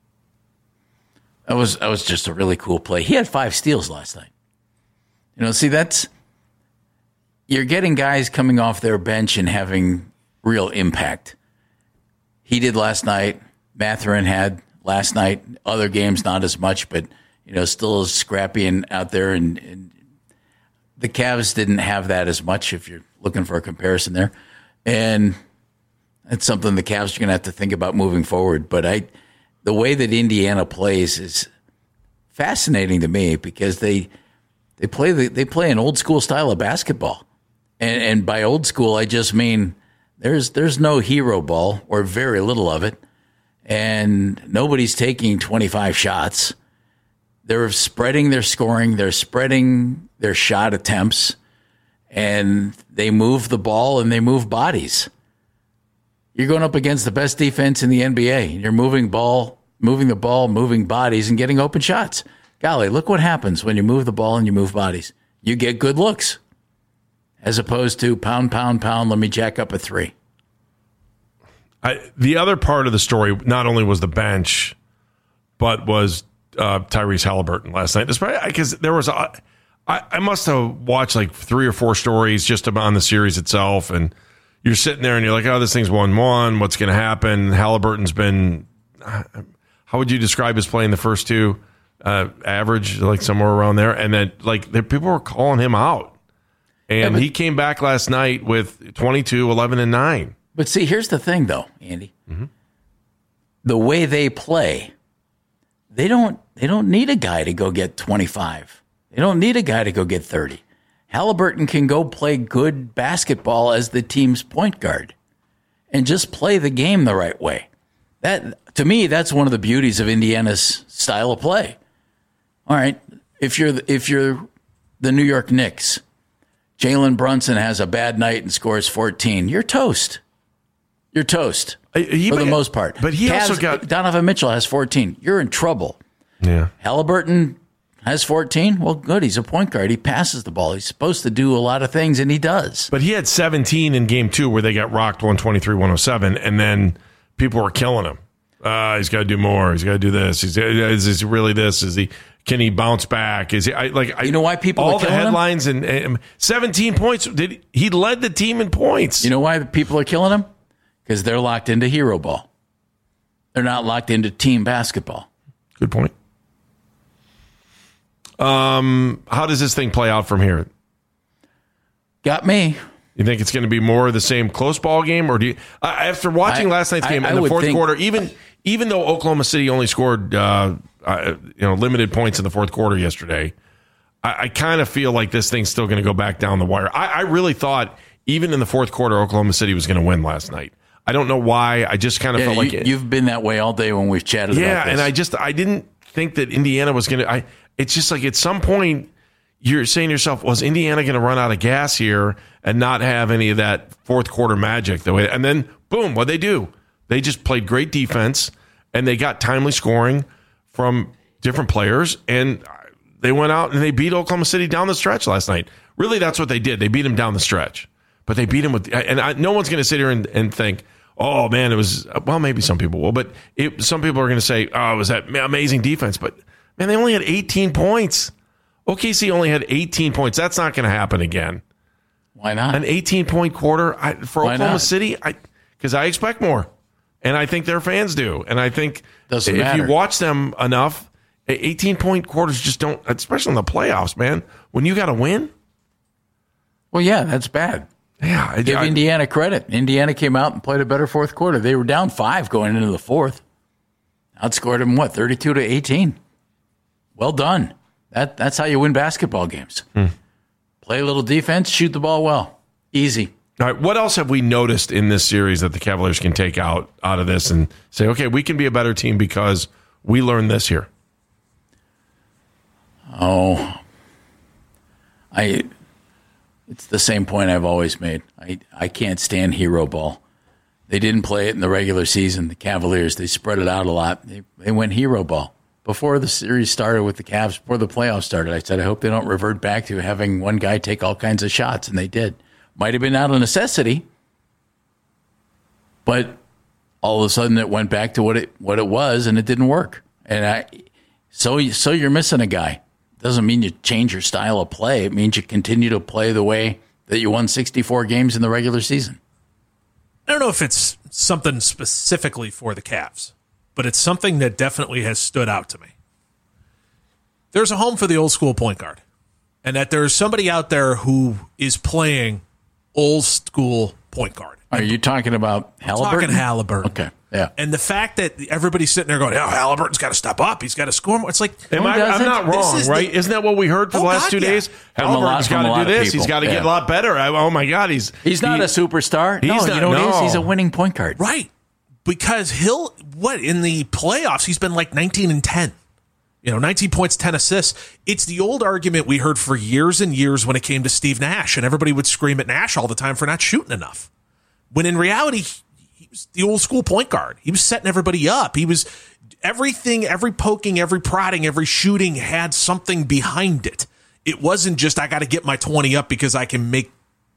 That was just a really cool play. He had 5 steals last night. You're getting guys coming off their bench and having real impact. He did last night. Mathurin had last night. Other games, not as much, but still is scrappy and out there. And the Cavs didn't have that as much. If you're looking for a comparison there, and it's something the Cavs are going to have to think about moving forward. But the way that Indiana plays is fascinating to me because they play an old school style of basketball, and by old school I just mean. There's no hero ball or very little of it, and nobody's taking 25 shots. They're spreading their scoring. They're spreading their shot attempts, and they move the ball and they move bodies. You're going up against the best defense in the NBA. You're moving the ball, moving bodies, and getting open shots. Golly, look what happens when you move the ball and you move bodies. You get good looks. As opposed to pound, let me jack up a 3. The other part of the story not only was the bench, but was Tyrese Halliburton last night. Because there was I must have watched like 3 or 4 stories just on the series itself, and you're sitting there and you're like, oh, this thing's 1-1. What's going to happen? Halliburton's been, how would you describe his play in the first 2? Average, like somewhere around there. And then people were calling him out. And he came back last night with 22, 11, and 9. But see, here's the thing, though, Andy. Mm-hmm. The way they play, they don't need a guy to go get 25. They don't need a guy to go get 30. Halliburton can go play good basketball as the team's point guard and just play the game the right way. That, to me, that's one of the beauties of Indiana's style of play. All right, if you're the New York Knicks, Jalen Brunson has a bad night and scores 14. You're toast. You're toast for the most part. But he also got... Donovan Mitchell has 14. You're in trouble. Yeah. Halliburton has 14. Well, good. He's a point guard. He passes the ball. He's supposed to do a lot of things, and he does. But he had 17 in game 2 where they got rocked 123-107, and then people were killing him. He's got to do more. He's got to do this. Is he really this? Can he bounce back? Is he you know why people all are the killing headlines him? and 17 points? He led the team in points? You know why people are killing him? Because they're locked into hero ball. They're not locked into team basketball. Good point. How does this thing play out from here? Got me. You think it's going to be more of the same close ball game, or do you? After watching last night's game in the fourth quarter, even though Oklahoma City only scored limited points in the fourth quarter yesterday, I kind of feel like this thing's still going to go back down the wire. I really thought even in the fourth quarter Oklahoma City was going to win last night. I don't know why. I just kind of felt like you've been that way all day when we've chatted about this. And I didn't think that Indiana was going to. It's just like at some point you're saying to yourself, was Indiana going to run out of gas here and not have any of that fourth quarter magic? And then, boom, what'd they do? They just played great defense, and they got timely scoring from different players, and they went out and they beat Oklahoma City down the stretch last night. Really, that's what they did. They beat them down the stretch. But they beat them with – and no one's going to sit here and think, oh, man, it was – well, maybe some people will. But some people are going to say, oh, it was that amazing defense. But, man, they only had 18 points. OKC only had 18 points. That's not going to happen again. Why not? An 18-point quarter for Oklahoma City? Because I expect more. And I think their fans do. And I think if you watch them enough, 18-point quarters just don't, especially in the playoffs, man, when you got to win. Well, yeah, that's bad. Yeah. Give Indiana credit. Indiana came out and played a better fourth quarter. They were down 5 going into the fourth. Outscored them, 32-18. Well done. That's how you win basketball games. Play a little defense, shoot the ball well. Easy. All right, what else have we noticed in this series that the Cavaliers can take out of this and say, okay, we can be a better team because we learned this here? It's the same point I've always made. I can't stand hero ball. They didn't play it in the regular season, the Cavaliers. They spread it out a lot. They went hero ball. Before the series started with the Cavs, before the playoffs started, I said, I hope they don't revert back to having one guy take all kinds of shots, and they did. Might have been out of necessity, but all of a sudden it went back to what it was, and it didn't work. And so you're missing a guy. Doesn't mean you change your style of play. It means you continue to play the way that you won 64 games in the regular season. I don't know if it's something specifically for the Cavs, but it's something that definitely has stood out to me. There's a home for the old school point guard, and that there's somebody out there who is playing old school point guard. Are you talking about Halliburton? I'm talking Halliburton. Okay, yeah. And the fact that everybody's sitting there going, oh, Halliburton's got to step up. He's got to score more. It's like, I'm not wrong, right? Isn't that what we heard for the last 2 days? Halliburton's got to do this. He's got to get a lot better. Oh, my God. He's not a superstar. He's a winning point guard. Right. Because in the playoffs, he's been like 19-10. 19 points, 10 assists. It's the old argument we heard for years and years when it came to Steve Nash, and everybody would scream at Nash all the time for not shooting enough. When in reality, he was the old school point guard. He was setting everybody up. He was everything, every poking, every prodding, every shooting had something behind it. It wasn't just, I got to get my 20 up because I can make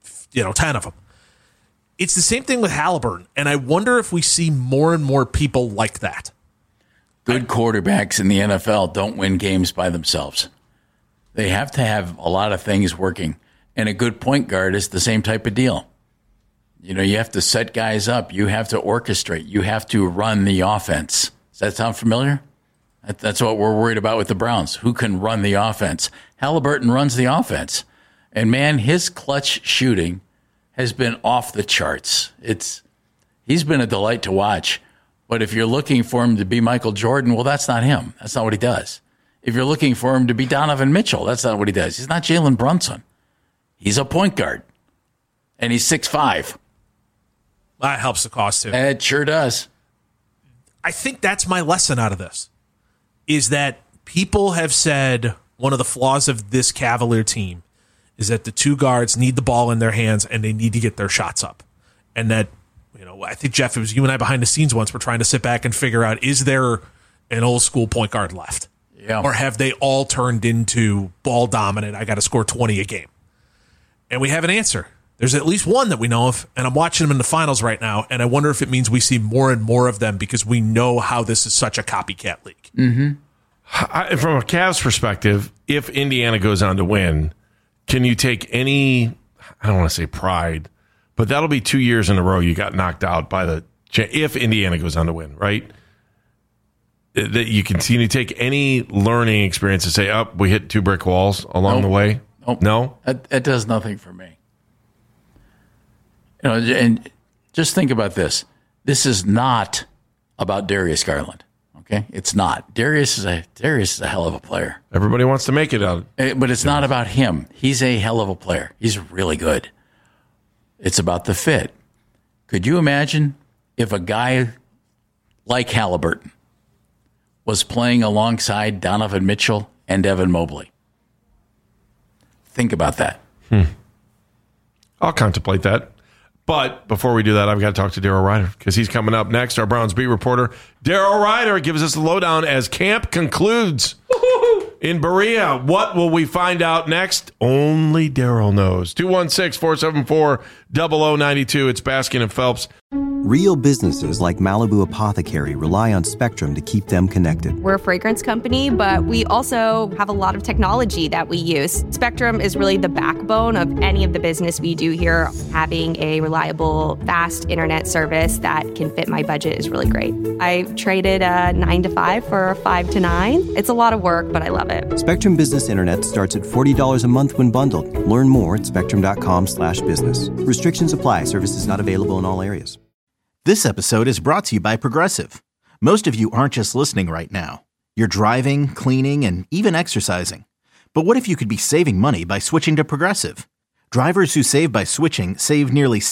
10 of them. It's the same thing with Halliburton, and I wonder if we see more and more people like that. Good quarterbacks in the NFL don't win games by themselves. They have to have a lot of things working, and a good point guard is the same type of deal. You have to set guys up. You have to orchestrate. You have to run the offense. Does that sound familiar? That's what we're worried about with the Browns. Who can run the offense? Halliburton runs the offense. And, man, his clutch shooting has been off the charts. He's been a delight to watch. But if you're looking for him to be Michael Jordan, well, that's not him. That's not what he does. If you're looking for him to be Donovan Mitchell, that's not what he does. He's not Jalen Brunson. He's a point guard. And he's 6'5". That helps the cause, too. It sure does. I think that's my lesson out of this, is that people have said one of the flaws of this Cavalier team is that the two guards need the ball in their hands and they need to get their shots up. And that, I think, Jeff, it was you and I behind the scenes once, we're trying to sit back and figure out, is there an old school point guard left? Yeah. Or have they all turned into ball dominant? I got to score 20 a game. And we have an answer. There's at least one that we know of, and I'm watching them in the finals right now, and I wonder if it means we see more and more of them because we know how this is such a copycat league. Mm-hmm. From a Cavs perspective, if Indiana goes on to win, can you take any, I don't want to say pride, but that'll be 2 years in a row you got knocked out by if Indiana goes on to win, right? That you can take any learning experience and say, we hit 2 brick walls along the way? Nope. No? That does nothing for me. And just think about this. This is not about Darius Garland. Okay, it's not. Darius is a hell of a player. Everybody wants to make it out, but it's not about him. He's a hell of a player. He's really good. It's about the fit. Could you imagine if a guy like Halliburton was playing alongside Donovan Mitchell and Evan Mobley? Think about that. I'll contemplate that. But before we do that, I've got to talk to Daryl Ryder because he's coming up next. Our Browns beat reporter, Daryl Ryder, gives us the lowdown as camp concludes in Berea. What will we find out next? Only Daryl knows. 216-474-0092. It's Baskin and Phelps. Real businesses like Malibu Apothecary rely on Spectrum to keep them connected. We're a fragrance company, but we also have a lot of technology that we use. Spectrum is really the backbone of any of the business we do here. Having a reliable, fast internet service that can fit my budget is really great. I traded a 9 to 5 for a 5 to 9. It's a lot of work, but I love it. Spectrum Business Internet starts at $40 a month when bundled. Learn more at spectrum.com/business. Restrictions apply. Services not available in all areas. This episode is brought to you by Progressive. Most of you aren't just listening right now. You're driving, cleaning, and even exercising. But what if you could be saving money by switching to Progressive? Drivers who save by switching save nearly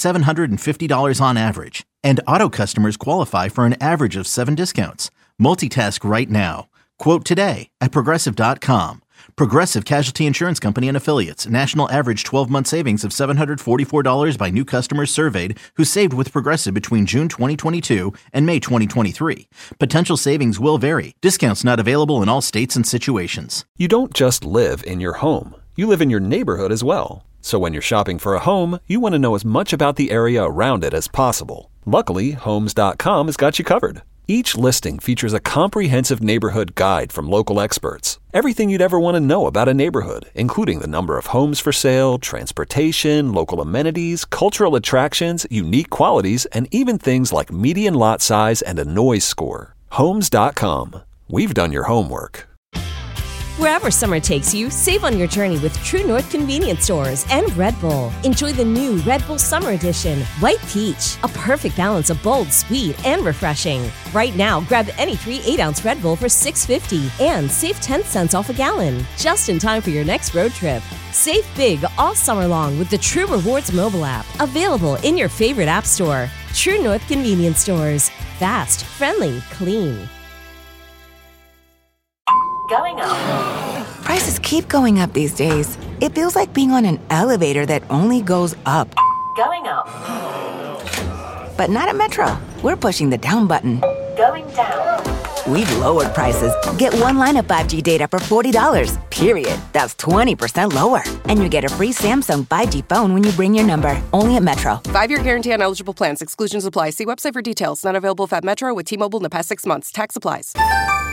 $750 on average. And auto customers qualify for an average of 7 discounts. Multitask right now. Quote today at Progressive.com. Progressive Casualty Insurance Company and Affiliates. National average 12-month savings of $744 by new customers surveyed who saved with Progressive between June 2022 and May 2023. Potential savings will vary. Discounts not available in all states and situations. You don't just live in your home. You live in your neighborhood as well. So when you're shopping for a home, you want to know as much about the area around it as possible. Luckily, Homes.com has got you covered. Each listing features a comprehensive neighborhood guide from local experts. Everything you'd ever want to know about a neighborhood, including the number of homes for sale, transportation, local amenities, cultural attractions, unique qualities, and even things like median lot size and a noise score. Homes.com. We've done your homework. Wherever summer takes you, save on your journey with True North Convenience Stores and Red Bull. Enjoy the new Red Bull Summer Edition, White Peach, a perfect balance of bold, sweet, and refreshing. Right now, grab any 3 8-ounce Red Bull for $6.50 and save 10 cents off a gallon, just in time for your next road trip. Save big all summer long with the True Rewards mobile app, available in your favorite app store. True North Convenience Stores. Fast, friendly, clean. Going up. Prices keep going up these days. It feels like being on an elevator that only goes up. Going up. But not at Metro. We're pushing the down button. Going down. We've lowered prices. Get one line of 5G data for $40, period. That's 20% lower. And you get a free Samsung 5G phone when you bring your number. Only at Metro. 5-year guarantee on eligible plans. Exclusions apply. See website for details. Not available if at Metro with T-Mobile in the past 6 months. Tax applies.